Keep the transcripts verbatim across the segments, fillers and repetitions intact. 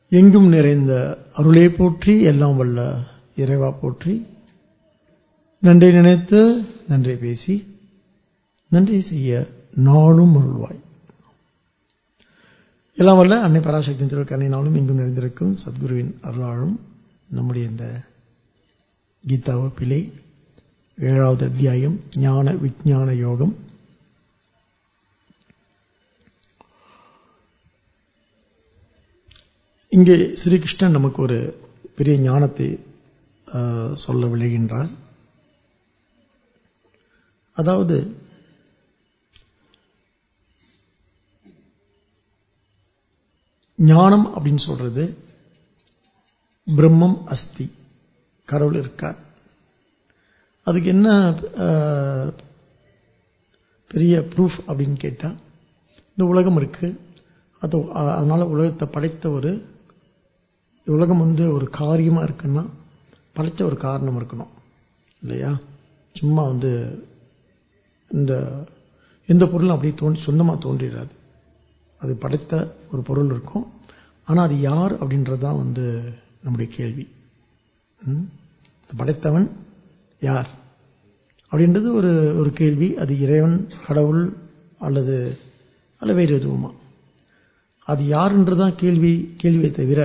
எங்கும் நிறைந்த அருளே போற்றி, எல்லாம் வல்ல இறைவா போற்றி. நன்றி நினைத்து நன்றி பேசி நன்றி செய்ய நாளும் அருள்வாய். எல்லாம் வல்ல அன்னை பராசக்தி திருக்கண்ணை நாளும் எங்கும் நிறைந்திருக்கும் சத்குருவின் அருளாலும் நம்முடைய இந்த கீதா வகுப்பிலே ஏழாவது அத்தியாயம் ஞான விஞ்ஞான யோகம். இங்கே ஸ்ரீகிருஷ்ணன் நமக்கு ஒரு பெரிய ஞானத்தை சொல்ல விளைகின்றார். அதாவது ஞானம் அப்படின்னு சொல்றது பிரம்மம் அஸ்தி, கடவுள் இருக்கார். அதுக்கு என்ன பெரிய ப்ரூஃப் அப்படின்னு கேட்டா, இந்த உலகம் இருக்கு, அது அதனால உலகத்தை படைத்த ஒரு உலகம் வந்து ஒரு காரியமா இருக்குன்னா படைத்த ஒரு காரணம் இருக்கணும் இல்லையா? சும்மா வந்து இந்த எந்த பொருளும் அப்படியே தோன்றி சொந்தமா தோன்றிடாது. அது படைத்த ஒரு பொருள் இருக்கும். ஆனா அது யார் அப்படின்றதுதான் வந்து நம்முடைய கேள்வி. படைத்தவன் யார் அப்படின்றது ஒரு ஒரு கேள்வி. அது இறைவன், கடவுள் அல்லது அல்ல வேறு எதுவுமா? அது யாருன்றதுதான் கேள்வி கேள்வியை தவிர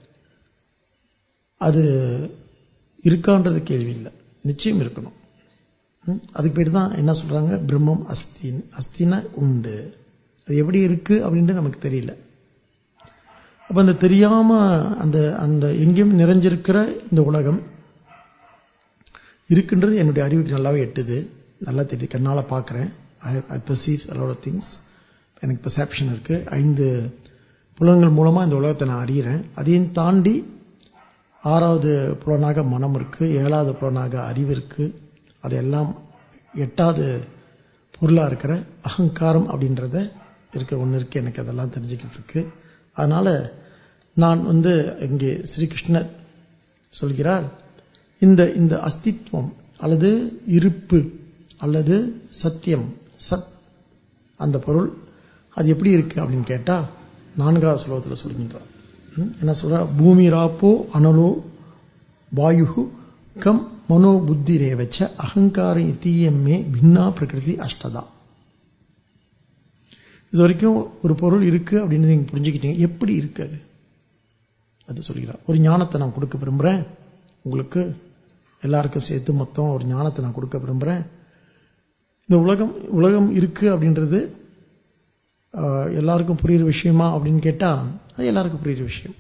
அது இருக்கான்றது கேள்வி இல்லை. நிச்சயம் இருக்கணும். அதுக்கு பேர் தான் என்ன சொல்றாங்க, பிரம்மம் அஸ்தி. அஸ்தினா உண்டு. அது எப்படி இருக்கு அப்படின்றது நமக்கு தெரியல. அப்ப அந்த தெரியாம அந்த அந்த எங்கேயும் நிறைஞ்சிருக்கிற இந்த உலகம் இருக்குன்றது என்னுடைய அறிவுக்கு நல்லாவே எட்டுது, நல்லா தெரியுது. கண்ணால பார்க்கிறேன். I perceive a lot of things. எனக்கு பெர்செப்ஷன் இருக்கு. ஐந்து புலன்கள் மூலமா இந்த உலகத்தை நான் அறிகிறேன். அதையும் தாண்டி ஆறாவது புலனாக மனம் இருக்கு, ஏழாவது புலனாக அறிவு இருக்கு. அதெல்லாம் எட்டாவது பொருளா இருக்கிற அகங்காரம் அப்படின்றத இருக்க ஒன்று இருக்கு எனக்கு அதெல்லாம் தெரிஞ்சுக்கிறதுக்கு. அதனால நான் வந்து இங்கே ஸ்ரீகிருஷ்ணர் சொல்கிறார், இந்த இந்த அஸ்தித்வம் அல்லது இருப்பு அல்லது சத்தியம், சத் அந்த பொருள் அது எப்படி இருக்கு அப்படின்னு கேட்டா நான்காவது ஸ்லோகத்தில் சொல்கின்றார். என்ன சொல்ற? பூமி ராப்போ அனலோ வாயு கம் மனோ புத்தி ரேவச்ச அகங்கார இத்தியம்மே பின்னா பிரகிருதி அஷ்டதா. இது வரைக்கும் ஒரு பொருள் இருக்கு அப்படின்னு நீங்க புரிஞ்சுக்கிட்டீங்க. எப்படி இருக்கு அது அது சொல்கிறார். ஒரு ஞானத்தை நான் கொடுக்க விரும்புறேன் உங்களுக்கு, எல்லாருக்கும் சேர்த்து மொத்தம் ஒரு ஞானத்தை நான் கொடுக்க விரும்புறேன். இந்த உலகம் உலகம் இருக்கு அப்படின்றது எல்லாருக்கும் புரியுற விஷயமா அப்படின்னு கேட்டா அது எல்லாருக்கும் புரியுற விஷயம்.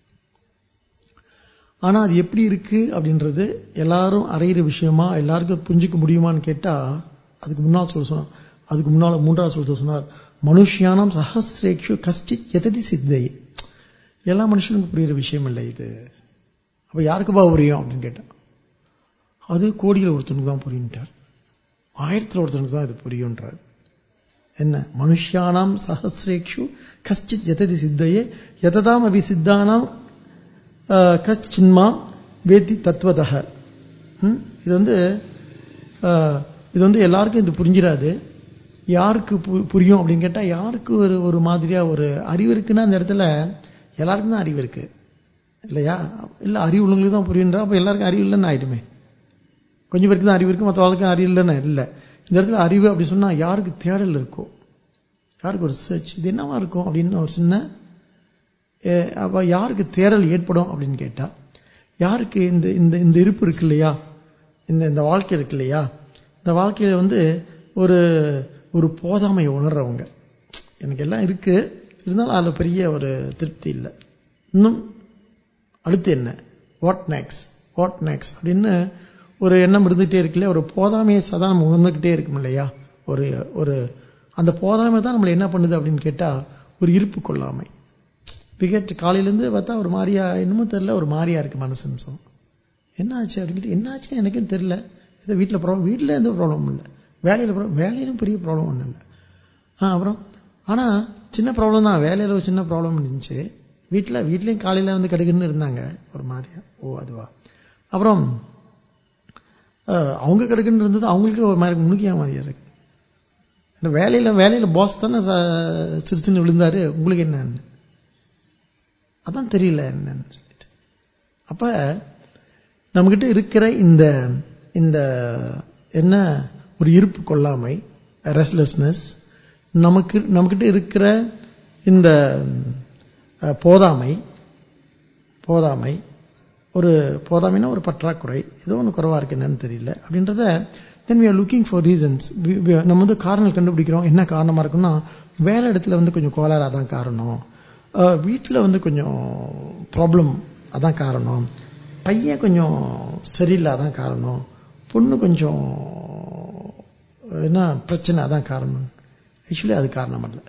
ஆனா அது எப்படி இருக்கு அப்படின்றது எல்லாரும் அறியிற விஷயமா, எல்லாருக்கும் புரிஞ்சுக்க முடியுமான்னு கேட்டா அதுக்கு முன்னால் சொல்ல சொன்னார். அதுக்கு முன்னால மூன்றாவது சொல்ல சொன்னார், மனுஷியானம் சஹசிரேக்ஷு கஷ்டித் எததி சித்தை. எல்லா மனுஷனுக்கும் புரியுற விஷயம் இல்லை இது. அப்ப யாருக்குப்பா புரியும் அப்படின்னு கேட்டா அது கோடியில் ஒருத்தனுக்கு தான் புரியுன்ட்டார். ஆயிரத்தில் ஒருத்தனுக்கு தான் இது புரியுன்றார். என்ன? மனுஷியானாம் சஹசிரேக்ஷு கஷ்டித் எததி சித்தையே எததாம் அபி சித்தானாம் கச்சின்மா வேதி தத்துவதக. இது வந்து இது வந்து எல்லாருக்கும் இது புரிஞ்சிடாது. யாருக்கு புரியும் அப்படின்னு கேட்டா, யாருக்கு ஒரு ஒரு மாதிரியா ஒரு அறிவு இருக்குன்னா அந்த இடத்துல எல்லாருக்கும் தான் அறிவு இருக்கு இல்லையா? இல்ல அறிவு உள்ளவங்களுக்கு தான் புரியுன்றா, அப்ப எல்லாருக்கும் அறிவு இல்லைன்னு ஆயிடுமே. கொஞ்சம் பேருக்கு தான் அறிவு இருக்கு, மற்றவர்களுக்கும் அறிவு இல்லைன்னு இல்லை. இந்த இடத்துல அறிவு அப்படி சொன்னா யாருக்கு தேடல் இருக்கோ, யாருக்கு ஒரு சர்ச் இது என்னவா இருக்கும் அப்படின்னு ஒரு சின்ன அப்ப யாருக்கு தேடல் ஏற்படும் அப்படின்னு கேட்டா, யாருக்கு இந்த இந்த இந்த இருப்பு இருக்கு இல்லையா, இந்த இந்த வாழ்க்கை இருக்கு இல்லையா, இந்த வாழ்க்கையில வந்து ஒரு ஒரு போதாமையை உணர்றவங்க. எனக்கு எல்லாம் இருக்கு, இருந்தாலும் அதுல பெரிய ஒரு திருப்தி இல்லை. இன்னும் அடுத்து என்ன, வாட் நெக்ஸ்ட் வாட் நெக்ஸ்ட் அப்படின்னு ஒரு எண்ணம் இருந்துகிட்டே இருக்குல்ல. ஒரு போதாமையை சதா நம்ம உணர்ந்துகிட்டே இருக்கும் இல்லையா. ஒரு ஒரு அந்த போதாமை தான் நம்மளை என்ன பண்ணுது அப்படின்னு கேட்டா ஒரு இருப்பு கொள்ளாமை. பிகெட் காலையிலேருந்து பார்த்தா ஒரு மாதிரியா இன்னமும் தெரியல, ஒரு மாதிரியா இருக்கு மனசுன்னு சொல்லும். என்ன ஆச்சு அப்படின்னு என்ன ஆச்சுன்னு எனக்கும் தெரியல. இதை வீட்டில் ப்ராப்ளம், வீட்டில் எந்த ப்ராப்ளமும் இல்லை, வேலையில் ப்ராப்ளம், வேலையிலும் பெரிய ப்ராப்ளம் ஒன்றும் இல்லை. ஆ அப்புறம் ஆனால் சின்ன ப்ராப்ளம் தான், வேலையில் ஒரு சின்ன ப்ராப்ளம் இருந்துச்சு. வீட்டில் வீட்லேயும் காலையில் வந்து கிடைக்குன்னு இருந்தாங்க ஒரு மாதிரியா. ஓ அதுவா. அப்புறம் அவங்க கிடைக்குன்னு இருந்தது, அவங்களுக்கு ஒரு மாதிரி முழுக்கிய மாதிரியா இருக்கு. வேலையில் வேலையில் பாஸ் தானே சிரிச்சுன்னு விழுந்தாரு, உங்களுக்கு என்னன்னு. அதான் தெரியல என்னன்னு சொல்லிட்டு. அப்ப நம்மகிட்ட இருக்கிற இந்த இந்த என்ன ஒரு இருப்பு கொள்ளாமை, ரெஸ்ட்லெஸ்னஸ், நமக்கு நம்மகிட்ட இருக்கிற இந்த போதாமை போதாமை ஒரு போதாமைனா ஒரு பற்றாக்குறை, ஏதோ ஒன்று குறைவா இருக்கு, என்னன்னு தெரியல அப்படின்றத then we are looking for reasons. நம்ம வந்து காரணங்கள் கண்டுபிடிக்கிறோம். என்ன காரணமா இருக்குன்னா, வேலை இடத்துல வந்து கொஞ்சம் கோளாறு அதான் காரணம், வீட்டில் வந்து கொஞ்சம் ப்ராப்ளம் அதான் காரணம், பையன் கொஞ்சம் சரியில்லை அதான் காரணம், பொண்ணு கொஞ்சம் என்ன பிரச்சனை அதான் காரணம். ஆக்சுவலி அது காரணம் அல்ல.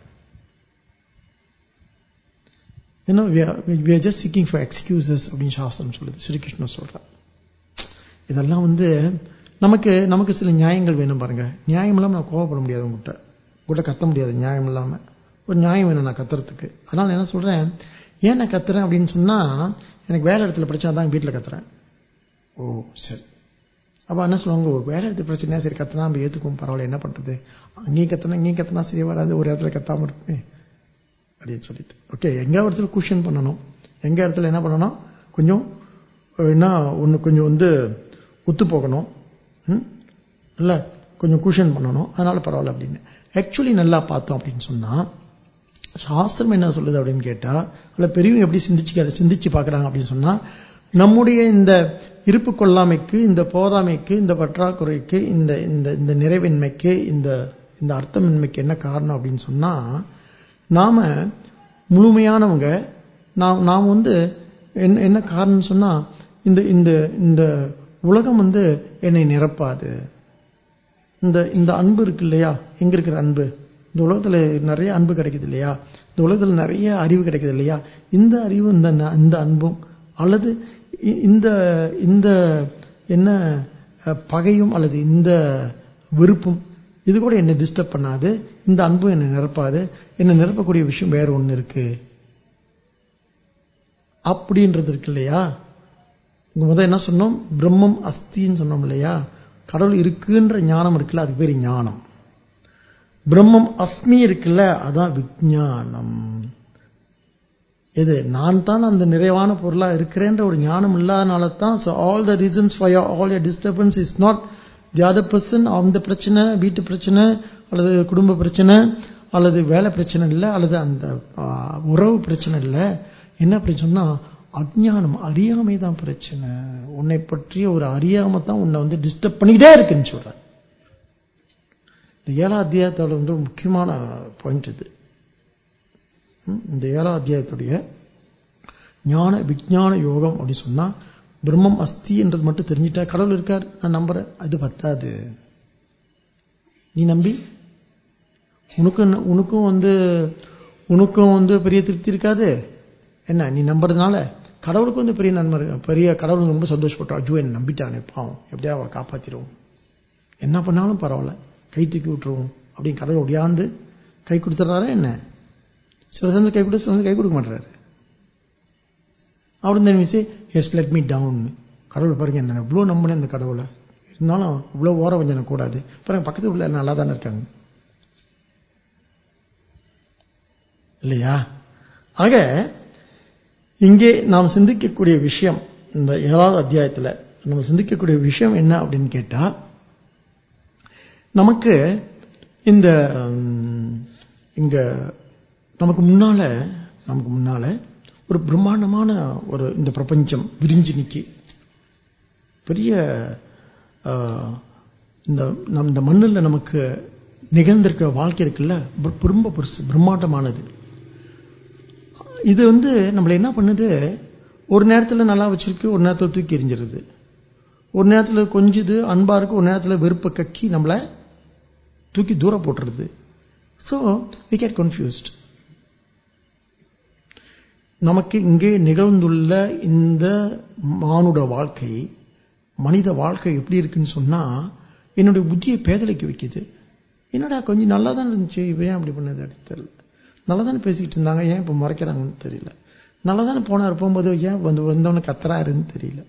You know, we are, we are just seeking for excuses அப்படின்னு சாஸ்திரம் சொல்லுது, ஸ்ரீகிருஷ்ணன் சொல்றார். இதெல்லாம் வந்து நமக்கு நமக்கு சில நியாயங்கள் வேணும் பாருங்க. நியாயம் இல்லாம நான் கோவப்பட முடியாது, உங்ககிட்ட உங்கள்கிட்ட கத்த முடியாது. நியாயம் இல்லாம ஒரு நியாயம் வேணும் நான் கத்துறதுக்கு. அதனால என்ன சொல்றேன், ஏன் நான் கத்துறேன் அப்படின்னு சொன்னா, எனக்கு வேலை இடத்துல பிரச்சனை தான் வீட்டில் கத்துறேன். ஓ சரி. அப்ப என்ன சொல்லுவாங்க, ஒரு வேலை இடத்துல பிரச்சனையா, சரி கத்துனா நம்ம ஏத்துக்கும், பரவாயில்ல, என்ன பண்றது, அங்கேயும் கத்துனா இங்கேயும் கத்துனா சரி வராது, ஒரு இடத்துல கத்தாம இருக்குமே அப்படின்னு சொல்லிட்டு. ஓகே, எங்க இடத்துல குஷன் பண்ணணும், எங்க இடத்துல என்ன பண்ணணும், கொஞ்சம் என்ன ஒன்று கொஞ்சம் வந்து ஒத்து போகணும், இல்ல கொஞ்சம் குஷன் பண்ணணும், அதனால பரவாயில்ல அப்படின்னு. ஆக்சுவலி நல்லா பார்த்தோம் அப்படின்னு சொன்னா, சாஸ்திரம் என்ன சொல்லுது அப்படின்னு கேட்டா, அல்ல பெரியவங்க எப்படி சிந்திச்சு சிந்திச்சு பார்க்கறாங்க அப்படின்னு சொன்னா, நம்முடைய இந்த இருப்பு கொள்ளாமைக்கு, இந்த போதாமைக்கு, இந்த பற்றாக்குறைக்கு, இந்த இந்த நிறைவின்மைக்கு, இந்த இந்த அர்த்தமின்மைக்கு என்ன காரணம் அப்படின்னு சொன்னா, நாம முழுமையானவங்க, நாம் நாம் வந்து என்ன என்ன காரணம் சொன்னா, இந்த இந்த இந்த உலகம் வந்து என்னை நிரப்பாது. இந்த இந்த அன்பு இருக்கு இல்லையா, எங்க இருக்கிற அன்பு, இந்த உலகத்துல நிறைய அன்பு கிடைக்குது இல்லையா, இந்த உலகத்துல நிறைய அறிவு கிடைக்குது இல்லையா, இந்த அறிவு இந்த இந்த அன்பும் அல்லது இந்த இந்த என்ன பகையும் அல்லது இந்த விருப்பம், இது கூட என்னை டிஸ்டர்ப் பண்ணாது, இந்த அன்பும் என்னை நிரப்பாது. என்னை நிரப்பக்கூடிய விஷயம் வேற ஒண்ணு இருக்கு அப்படின்றது இருக்கு இல்லையா. முதல் என்ன சொன்னோம், பிரம்மம் அஸ்தின்னு சொன்னோம் இல்லையா. கடவுள் இருக்குன்ற ஞானம் இருக்குல்ல, அதுக்கு பேரு ஞானம். பிரம்மம் அஸ்மி இருக்குல்ல, அதான் விஞ்ஞானம். இது நான் தான் அந்த நிறைவான பொருளா இருக்கிறேன்ற ஒரு ஞானம் இல்லாதனால தான். so all the reasons for your all your disturbance is not the other person, அந்த பிரச்சனை, வீட்டு பிரச்சனை அல்லது குடும்ப பிரச்சனை அல்லது வேலை பிரச்சனை இல்லை, அல்லது அந்த உறவு பிரச்சனை இல்லை. என்ன பிரச்சனைனா அஞ்ஞானம், அறியாமை தான் பிரச்சனை. உன்னை பற்றிய ஒரு அறியாமை தான் உன்னை வந்து டிஸ்டர்ப் பண்ணிக்கிட்டே இருக்குன்னு சொல்றேன். இந்த ஏழாம் அத்தியாயத்தோட வந்து முக்கியமான பாயிண்ட் இது. இந்த ஏழாம் அத்தியாயத்துடைய ஞான விஞ்ஞான யோகம் அப்படின்னு சொன்னா, பிரம்மம் அஸ்தி என்றது மட்டும் தெரிஞ்சிட்டா, கடவுள் இருக்கார் நான் நம்புறேன், அது பத்தாது. நீ நம்பி உனக்கு உனக்கும் வந்து உனக்கும் வந்து பெரிய திருப்தி இருக்காது. என்ன நீ நம்புறதுனால கடவுளுக்கு வந்து பெரிய நன்மை, பெரிய கடவுள் ரொம்ப சந்தோஷப்பட்டோம், அஜோ என்ன நம்பிட்டானே பாவம், எப்படியா அவளை காப்பாத்திடுவோம், என்ன பண்ணாலும் பரவாயில்ல, கை தூக்கி விட்டுருவோம் அப்படின்னு கடவுள் ஒடியாந்து கை கொடுத்துறாரா என்ன. சில சமயம் கை கொடுத்து சில சமயம் கை கொடுக்க மாட்டாரு. அப்படி இந்த ஹெஸ் லெட் மீ டவுன். கடவுள் பாருங்க, என்ன இவ்வளவு நம்பினேன் இந்த கடவுளை, இருந்தாலும் இவ்வளவு ஓர வஞ்சன கூடாது, பாருங்க பக்கத்து உள்ள நல்லா தானே இருக்காங்க இல்லையா. ஆக இங்கே நாம் சிந்திக்கக்கூடிய விஷயம், இந்த ஏழாவது அத்தியாயத்துல நம்ம சிந்திக்கக்கூடிய விஷயம் என்ன அப்படின்னு கேட்டா, நமக்கு இந்த இங்க நமக்கு முன்னால நமக்கு முன்னால ஒரு பிரம்மாண்டமான ஒரு இந்த பிரபஞ்சம் விரிஞ்சு நிக்கி, பெரிய இந்த இந்த மண்ணில் நமக்கு நிகழ்ந்திருக்கிற வாழ்க்கை இருக்குல்ல, ரொம்ப பெருசு, பிரம்மாண்டமானது. இது வந்து நம்மளை என்ன பண்ணுது, ஒரு நேரத்தில் நல்லா வச்சிருக்கு, ஒரு நேரத்தில் தூக்கி எறிஞ்சிருது, ஒரு நேரத்தில் கொஞ்சது அன்பா இருக்கு, ஒரு நேரத்தில் வெறுப்பை கக்கி நம்மளை தூக்கி தூரம் போட்டுருது. So we get confused. நமக்கு இங்கே நிகழ்ந்துள்ள இந்த மானுட வாழ்க்கை, மனித வாழ்க்கை எப்படி இருக்குன்னு சொன்னா, என்னுடைய புத்தியை பேதலைக்கு வைக்குது. என்னடா கொஞ்சம் நல்லா தான் இருந்துச்சு, இவன் ஏன் அப்படி பண்ணது அப்படின்னு தெரியல. நல்லா தானே பேசிக்கிட்டு இருந்தாங்க, ஏன் இப்ப மறைக்கிறாங்கன்னு தெரியல. நல்லா தானே போனார், போகும்போது ஏன் வந்து வந்தவன கத்துறாருன்னு தெரியல.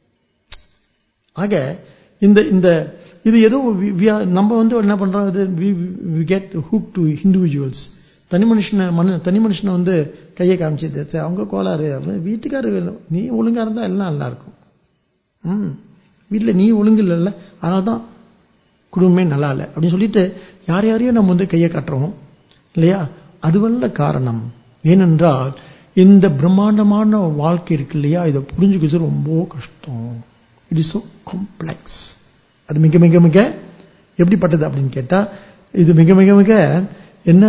ஆக இந்த இந்த இது ஏதோ நம்ம வந்து என்ன பண்றோம், we get hooked to individuals. தனி மனுஷனை மனு தனி மனுஷனை வந்து கையை காமிச்சு அவங்க கோளாறு வீட்டுக்காரு நீ ஒழுங்கா இருந்தா எல்லாம் நல்லா இருக்கும். ம் வீட்டுல நீ ஒழுங்கு இல்லைல்ல, அதனால்தான் குடும்பமே நல்லா இல்லை அப்படின்னு சொல்லிட்டு யார் யாரையும் நம்ம வந்து கையை காட்டுறோம் இல்லையா? அதுவல்ல காரணம். ஏனென்றால் இந்த பிரம்மாண்டமான வாழ்க்கை இருக்கு இல்லையா, இதை புரிஞ்சுக்கிறது ரொம்ப கஷ்டம். It is so complex. அது மிக மிக மிக எப்படிப்பட்டது அப்படின்னு கேட்டா, இது மிக மிக மிக என்ன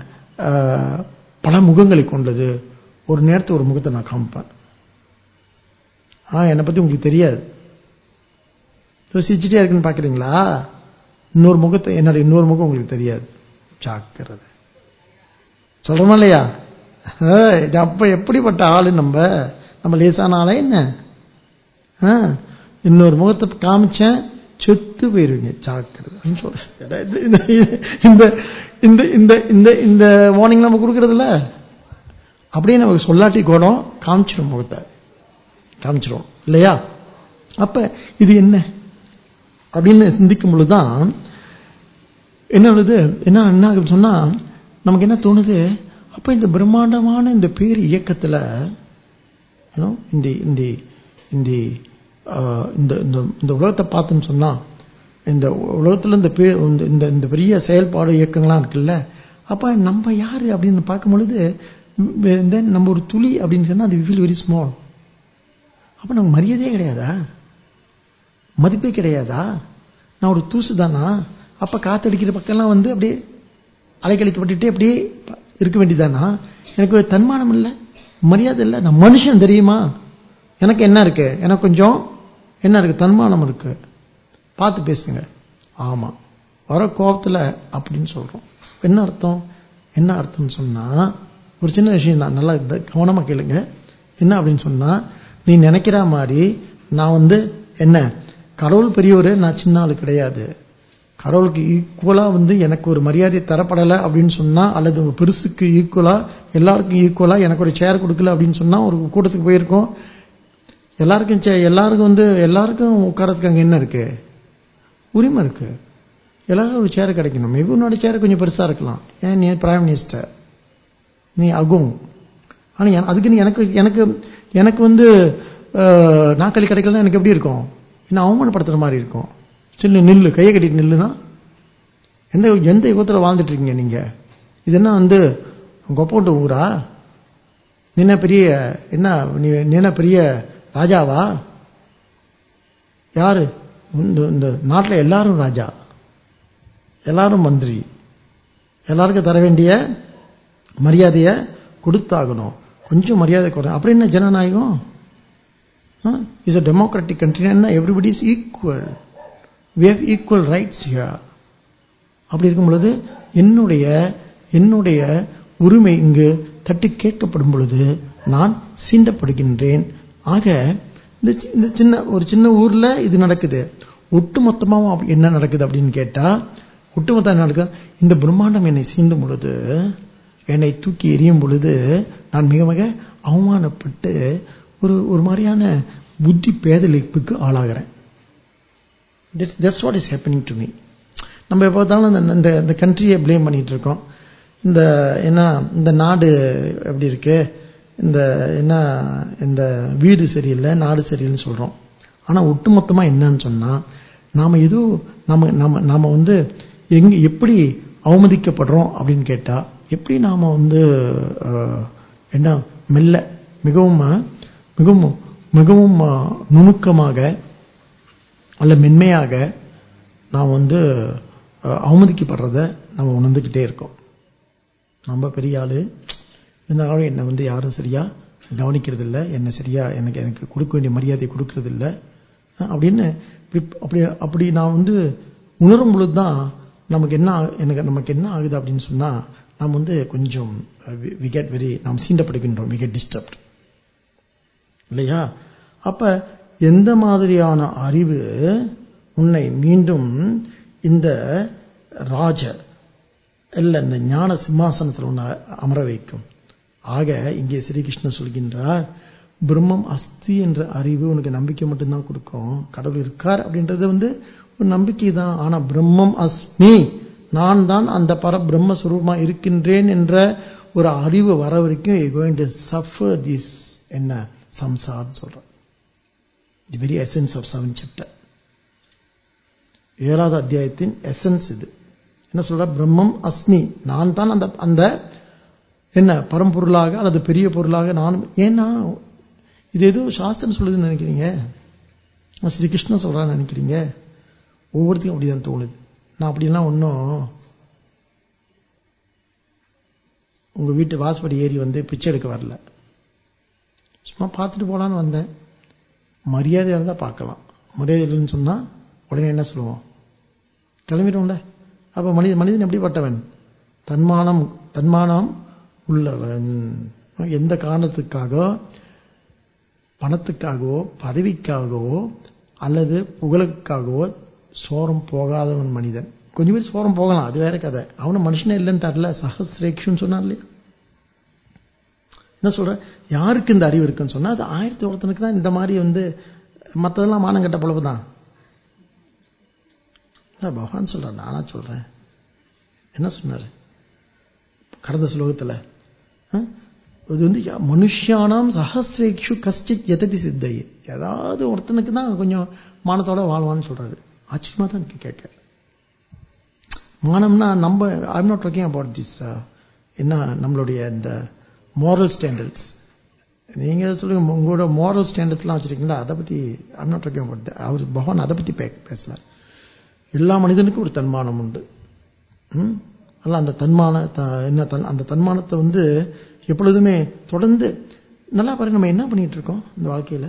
பல முகங்களை கொண்டது. ஒரு நேரத்தை ஒரு முகத்தை நான் காமிப்பேன். ஆ என்னை பத்தி உங்களுக்கு தெரியாது, சிரிச்சிட்டே இருக்குன்னு பாக்குறீங்களா? இன்னொரு முகத்தை என்னோட இன்னொரு முகம் உங்களுக்கு தெரியாது. ஜாக்கிரதை. சொல்றோமா இல்லையா? அப்ப எப்படிப்பட்ட ஆளு நம்ம நம்ம லேசான ஆளா என்ன? இன்னொரு முகத்தை காமிச்சேன் செத்து போயிருவீங்க. ஜாக்கிரதை. இந்த இந்த இந்த இந்த இந்த வார்னிங் நம்ம கொடுக்கறதுல அப்படியே நமக்கு சொல்லாட்டி கூட காமிச்சிடும், முகத்தை காமிச்சிடும் இல்லையா? அப்ப இது என்ன அப்படின்னு சிந்திக்கும் பொழுதுதான் என்ன வருது, என்ன என்ன சொன்னா நமக்கு என்ன தோணுது, அப்ப இந்த பிரம்மாண்டமான இந்த பேர் இயக்கத்துல இந்த இந்த இந்த இந்த உலகத்தை பார்த்தோம்னு சொன்னா, இந்த உலகத்துல இந்த பேர் இந்த இந்த பெரிய செயல்பாடு இயக்கங்கள்லாம் இருக்குல்ல, அப்ப நம்ம யாரு அப்படின்னு பார்க்கும் பொழுது நம்ம ஒரு துளி அப்படின்னு சொன்னா அது ஃபீல் வெரி ஸ்மால். அப்ப நமக்கு மரியாதையே கிடையாதா? மதிப்பே கிடையாதா? நான் ஒரு தூசு தானா? அப்ப காத்தடிக்கிற பக்கம்லாம் வந்து அப்படியே அலைக்கழிக்கப்பட்டுட்டே அப்படியே இருக்க வேண்டியதானா? எனக்கு தன்மானம் இல்லை, மரியாதை இல்லை, நான் மனுஷன் தெரியுமா? எனக்கு என்ன இருக்கு? எனக்கு கொஞ்சம் என்ன இருக்கு? தன்மானம் இருக்கு. பார்த்து பேசுங்க. ஆமா, வர கோபத்துல அப்படின்னு சொல்றோம். என்ன அர்த்தம்? என்ன அர்த்தம்னு சொன்னா ஒரு சின்ன விஷயம் தான், நல்லா கவனமா கேளுங்க. என்ன அப்படின்னு சொன்னா, நீ நினைக்கிற மாதிரி நான் வந்து என்ன கடவுள் பெரியவர், நான் சின்ன ஆளு கிடையாது. கடவுளுக்கு ஈக்குவலா வந்து எனக்கு ஒரு மரியாதை தரப்படலை அப்படின்னு சொன்னா, அல்லது உங்க பெருசுக்கு ஈக்குவலா எல்லாருக்கும் ஈக்குவலா எனக்கு ஒரு சேர் கொடுக்கல அப்படின்னு சொன்னா, ஒரு கூட்டத்துக்கு போயிருக்கோம், எல்லாருக்கும் எல்லாருக்கும் வந்து எல்லாருக்கும் உட்காரத்துக்கு அங்க என்ன இருக்கு? உரிமை இருக்கு. எல்லாருக்கும் ஒரு சேர் கிடைக்கணும். மேபி உன்னோட சேர் கொஞ்சம் பெருசா இருக்கலாம். ஏன் நீ பிரைம் மினிஸ்டர், நீ அகும். ஆனா அதுக்கு நீ எனக்கு எனக்கு எனக்கு வந்து நாக்களி கிடைக்கலாம், எனக்கு எப்படி இருக்கும்? என்ன அவமானப்படுத்துற மாதிரி இருக்கும். சின்ன நில்லு, கையை கட்டிட்டு நில்லுனா எந்த எந்த யுகத்துல வாழ்ந்துட்டு இருக்கீங்க நீங்க? இது என்ன வந்து கொப்போட்டு ஊரா? நீ என்ன பெரிய என்ன நீ என்ன பெரிய ராஜாவா? யாரு? இந்த நாட்டில் எல்லாரும் ராஜா, எல்லாரும் மந்திரி, எல்லாருக்கும் தர வேண்டிய மரியாதைய கொடுத்தாகணும். கொஞ்சம் மரியாதை குறை. அப்புறம் என்ன ஜனநாயகம்? Is a democratic country. Everybody is equal. We have equal rights here. அப்படி இருக்கும் பொழுது என்னுடைய என்னுடைய உரிமை இங்கு தட்டி கேட்கப்படும் பொழுது நான் சீண்டப்படுகின்றேன். ஆக இந்த சின்ன ஒரு சின்ன ஊர்ல இது நடக்குது. ஒட்டுமொத்தமாக என்ன நடக்குது அப்படின்னு கேட்டா, ஒட்டுமொத்தம் என்ன நடக்குது? இந்த பிரம்மாண்டம் என்னை சீண்டும் பொழுது, என்னை தூக்கி எறியும் பொழுது நான் மிக மிக அவமானப்பட்டு ஒரு ஒரு மாதிரியான புத்தி பேதலிப்புக்கு ஆளாகிறேன். That's what is happening to me. நம்ம எப்போ பார்த்தாலும் இந்த இந்த கண்ட்ரியை பிளேம் பண்ணிட்டு இருக்கோம். இந்த என்ன இந்த நாடு எப்படி இருக்கு, இந்த என்ன இந்த வீடு சரியில்லை, நாடு சரியில்லைன்னு சொல்றோம். ஆனா ஒட்டுமொத்தமா என்னன்னு சொன்னா, நாம ஏதோ நாம நாம நாம வந்து எங்க எப்படி அவமதிக்கப்படுறோம் அப்படின்னு கேட்டா, எப்படி நாம வந்து என்ன மெல்ல மிகவும் மிகவும் மிகவும் நுணுக்கமாக அல்ல மென்மையாக நாம் வந்து அவமதிக்கப்படுறத நம்ம உணர்ந்துகிட்டே இருக்கோம். நம்ம பெரிய ஆளு இருந்தாலும் என்னை வந்து யாரும் சரியா கவனிக்கிறது இல்லை, என்ன சரியா எனக்கு எனக்கு கொடுக்க வேண்டிய மரியாதை கொடுக்கறது இல்லை அப்படின்னு அப்படி அப்படி நான் வந்து உணரும் பொழுதுதான் நமக்கு என்ன எனக்கு நமக்கு என்ன ஆகுது அப்படின்னு சொன்னா, நாம் வந்து கொஞ்சம் வி கெட் வெரி நாம் சீண்டப்படுகின்றோம், வி கெட் டிஸ்டர்ப்ட் இல்லையா? அப்ப எந்த மாதிரியான அறிவு உன்னை மீண்டும் இந்த ராஜ இல்ல இந்த ஞான சிம்மாசனத்தில் உன்னை அமர வைக்கும். ஆக இங்கே ஸ்ரீகிருஷ்ணன் சொல்கின்றார், பிரம்மம் அஸ்தி என்ற அறிவு உனக்கு நம்பிக்கை மட்டும்தான் கொடுக்கும். கடவுள் இருக்கார் அப்படின்றது வந்து ஒரு நம்பிக்கை தான். ஆனா பிரம்மம் அஸ்மி, நான் தான் அந்த பரபிரம்ம சுரூபமா இருக்கின்றேன் என்ற ஒரு அறிவு வர வரைக்கும் you going to suffer this என்ன சம்சாரம் சொல்ற. The very essence of seventh chapter. ஏழாவது அத்தியாயத்தின் எசன்ஸ் இது. என்ன சொல்ற? பிரம்மம் அஸ்மி, நான் தான் அந்த அந்த என்ன பரம்பொருளாக அல்லது பெரிய பொருளாக நான். ஏன்னா இது ஏதோ சாஸ்திரம் சொல்லுதுன்னு நினைக்கிறீங்க, ஸ்ரீ கிருஷ்ணன் சொல்றான்னு நினைக்கிறீங்க? ஒவ்வொருத்தையும் அப்படிதான் தோணுது. நான் அப்படிலாம் ஒன்றும் உங்க வீட்டு வாசப்படி ஏறி வந்து பிச்சை எடுக்க வரல, சும்மா பார்த்துட்டு போலான்னு வந்தேன். மரியாதையாக இருந்தால் பார்க்கலாம், மரியாதை இல்லைன்னு சொன்னா உடனே என்ன சொல்லுவோம்? கிளம்பிடும்ல. அப்ப மனித மனிதன் எப்படிப்பட்டவன்? தன்மானம் தன்மானம் உள்ளவன். எந்த காரணத்துக்காக, பணத்துக்காகவோ பதவிக்காகவோ அல்லது புகழுக்காகவோ சோரம் போகாதவன் மனிதன். கொஞ்சம் பேர் சோரம் போகலாம், அது வேற கதை. அவனை மனுஷனே இல்லைன்னு தரல, சஹஸ்ரேக்ஷுன்னு சொன்னார் இல்லையா? என்ன சொல்ற? யாருக்கு இந்த அறிவு இருக்குன்னு சொன்னா அது ஆயிரத்தி ஒருத்தனுக்கு தான் இந்த மாதிரி வந்து, மற்றதெல்லாம் மானங்கட்ட பொழப்பு தான். பகவான் சொல்ற, நானா சொல்றேன். என்ன சொன்னாரு கடந்த ஸ்லோகத்துல? இது வந்து மனுஷியானாம் சஹஸ்ரேக்ஷு கஷ்டித் யததி சித்தை. ஏதாவது ஒருத்தனுக்கு தான் கொஞ்சம் மானத்தோட வாழ்வான்னு சொல்றாரு. ஆச்சரியமா தான் கேட்க. மானம்னா நம்ம I am not talking about this என்ன நம்மளுடைய இந்த மாரல் ஸ்டாண்டர்ட்ஸ். நீங்க சொல்லுங்க உங்களோட மாரல் ஸ்டாண்டர்ட்ஸ்லாம் வச்சிருக்கீங்களா, அதை பத்தி I am not talking about. அவர் பகவான் அதை பத்தி பேசல. எல்லா மனிதனுக்கும் ஒரு தன்மானம் உண்டு. அல்ல அந்த தன்மான என்ன அந்த தன்மானத்தை வந்து எப்பொழுதுமே தொடர்ந்து நல்லா பாருங்க. நம்ம என்ன பண்ணிட்டு இருக்கோம் இந்த வாழ்க்கையில?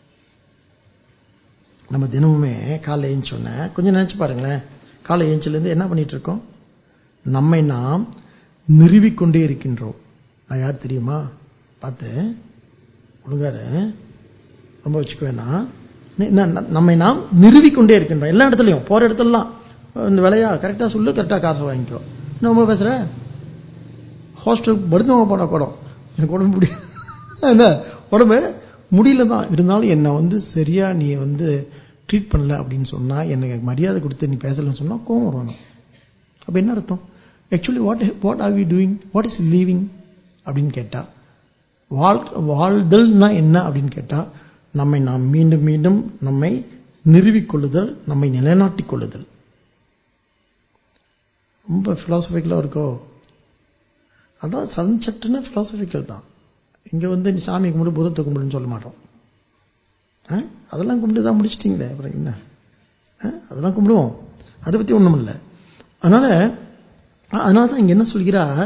நம்ம தினமுமே காலை ஏஞ்சி சொன்ன கொஞ்சம் நினைச்சு பாருங்களேன். காலை ஏஞ்சில இருந்து என்ன பண்ணிட்டு இருக்கோம்? நம்மை நாம் நிறுவிக்கொண்டே இருக்கின்றோம். நான் யார் தெரியுமா? பார்த்து ஒழுங்காரு, ரொம்ப வச்சுக்க வேணாம். நம்மை நாம் நிறுவிக்கொண்டே இருக்கின்றோம். எல்லா இடத்துலையும் போற இடத்துலாம் இந்த வேலையா கரெக்டா சொல்லு, கரெக்டா காசை வாங்கிக்கோ. ரொம்ப பேசுற ஹாஸ்டல் மருத்துவ போட கூட எனக்கு உடம்பு முடியல, என்ன உடம்பு முடியல தான் இருந்தாலும் என்னை வந்து சரியா நீ வந்து ட்ரீட் பண்ணல அப்படின்னு சொன்னா, எனக்கு மரியாதை கொடுத்து நீ பேசலன்னு சொன்னா கோவம் வரணும். அப்ப என்ன அர்த்தம்? Actually what what are we doing, what is living அப்படின்னு கேட்டா, வாழ் வாழ்தல்னா என்ன அப்படின்னு கேட்டா, நம்மை நாம் மீண்டும் மீண்டும் நம்மை நிறுவிக்கொள்ளுதல், நம்மை நிலைநாட்டிக் கொள்ளுதல். ரொம்ப பிலாசபிக்கலா இருக்கோ? அதான் செவன்த் சாப்டர்னா பிலாசபிக்கல் தான். இங்க வந்து நீ சாமி கும்பிடு பூதத்தை கும்பிடுன்னு சொல்ல மாட்டோம். அதெல்லாம் கும்பிட்டு தான் முடிச்சிட்டீங்களே, அப்புறம் என்ன? அதெல்லாம் கும்பிடுவோம், அதை பத்தி ஒண்ணும் இல்லை. அதனால அதனாலதான் இங்க என்ன சொல்கிறார்,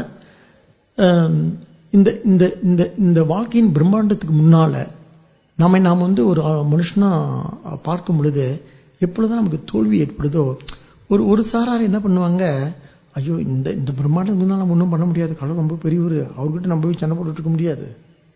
இந்த இந்த இந்த இந்த வாழ்க்கையின் பிரம்மாண்டத்துக்கு முன்னால நம்மை நாம் வந்து ஒரு மனுஷனா பார்க்கும் பொழுது எப்பொழுதுதான் நமக்கு தோல்வி ஏற்படுதோ, ஒரு ஒரு சாரார் என்ன பண்ணுவாங்க, ஐயோ இந்த இந்த பிரம்மாண்டம் இருந்தால் நம்ம ஒன்றும் பண்ண முடியாது, கடவுள் ரொம்ப பெரியவர், அவர்கிட்ட நம்ம போய் சண்டை போட்டுட்டு இருக்க முடியாது,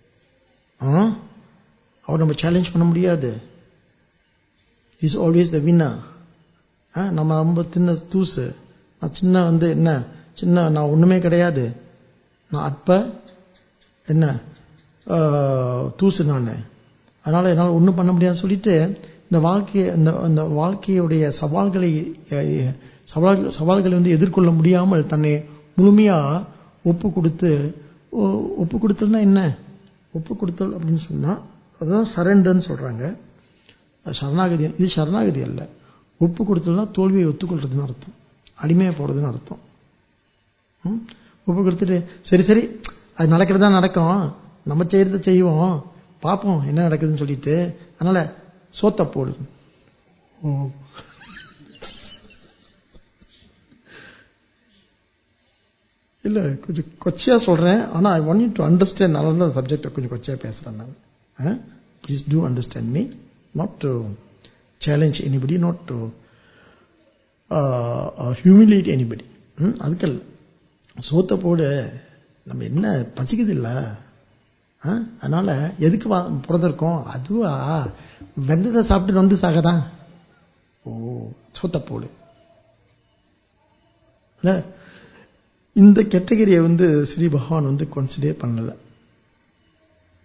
அவர் நம்ம சேலஞ்ச் பண்ண முடியாது, இஸ் ஆல்வேஸ் த வின்னர். நம்ம ரொம்ப சின்ன தூசு, நான் சின்ன வந்து என்ன சின்ன, நான் ஒண்ணுமே கிடையாது, நான் அற்ப என்ன தூசு நான், அதனால என்னால் ஒன்றும் பண்ண முடியாதுன்னு சொல்லிட்டு இந்த வாழ்க்கையை இந்த வாழ்க்கையுடைய சவால்களை சவால்கள் சவால்களை வந்து எதிர்கொள்ள முடியாமல் தன்னை முழுமையா ஒப்பு கொடுத்து, ஒப்பு கொடுத்தல்னா என்ன? ஒப்பு கொடுத்தல் அப்படின்னு சொன்னா அதுதான் சரண்டர்ன்னு சொல்றாங்க. சரணாகதி. இது சரணாகதி அல்ல. ஒப்பு கொடுத்தல்னா தோல்வியை ஒத்துக்கொள்றதுன்னு அர்த்தம், அடிமையா போறதுன்னு அர்த்தம். ஒப்பு கொடுத்துட்டு சரி சரி அது நடக்கிறதா நடக்கும், நம்ம செய்யறத செய்வோம், பார்ப்போம் என்ன நடக்குதுன்னு சொல்லிட்டு, அதனால சோத்த போடு. இல்ல கொஞ்சம் கொச்சையா சொல்றேன், ஆனா I want you to understand. அதனால தான் சப்ஜெக்ட் கொஞ்சம் கொச்சையா பேசுறேன் நான். Please do understand me, not to challenge anybody, not to humiliate anybody. அதுக்கல்ல, சோத்த போடு, நம்ம என்ன பசிக்குது இல்ல, அதனால எதுக்கு பிறந்திருக்கோம், அதுவா வெந்ததை சாப்பிட்டு வந்து சாகதான். ஓ சோத்த போடு. இந்த கேட்டகரியை வந்து ஸ்ரீ பகவான் வந்து கன்சிடர் பண்ணல,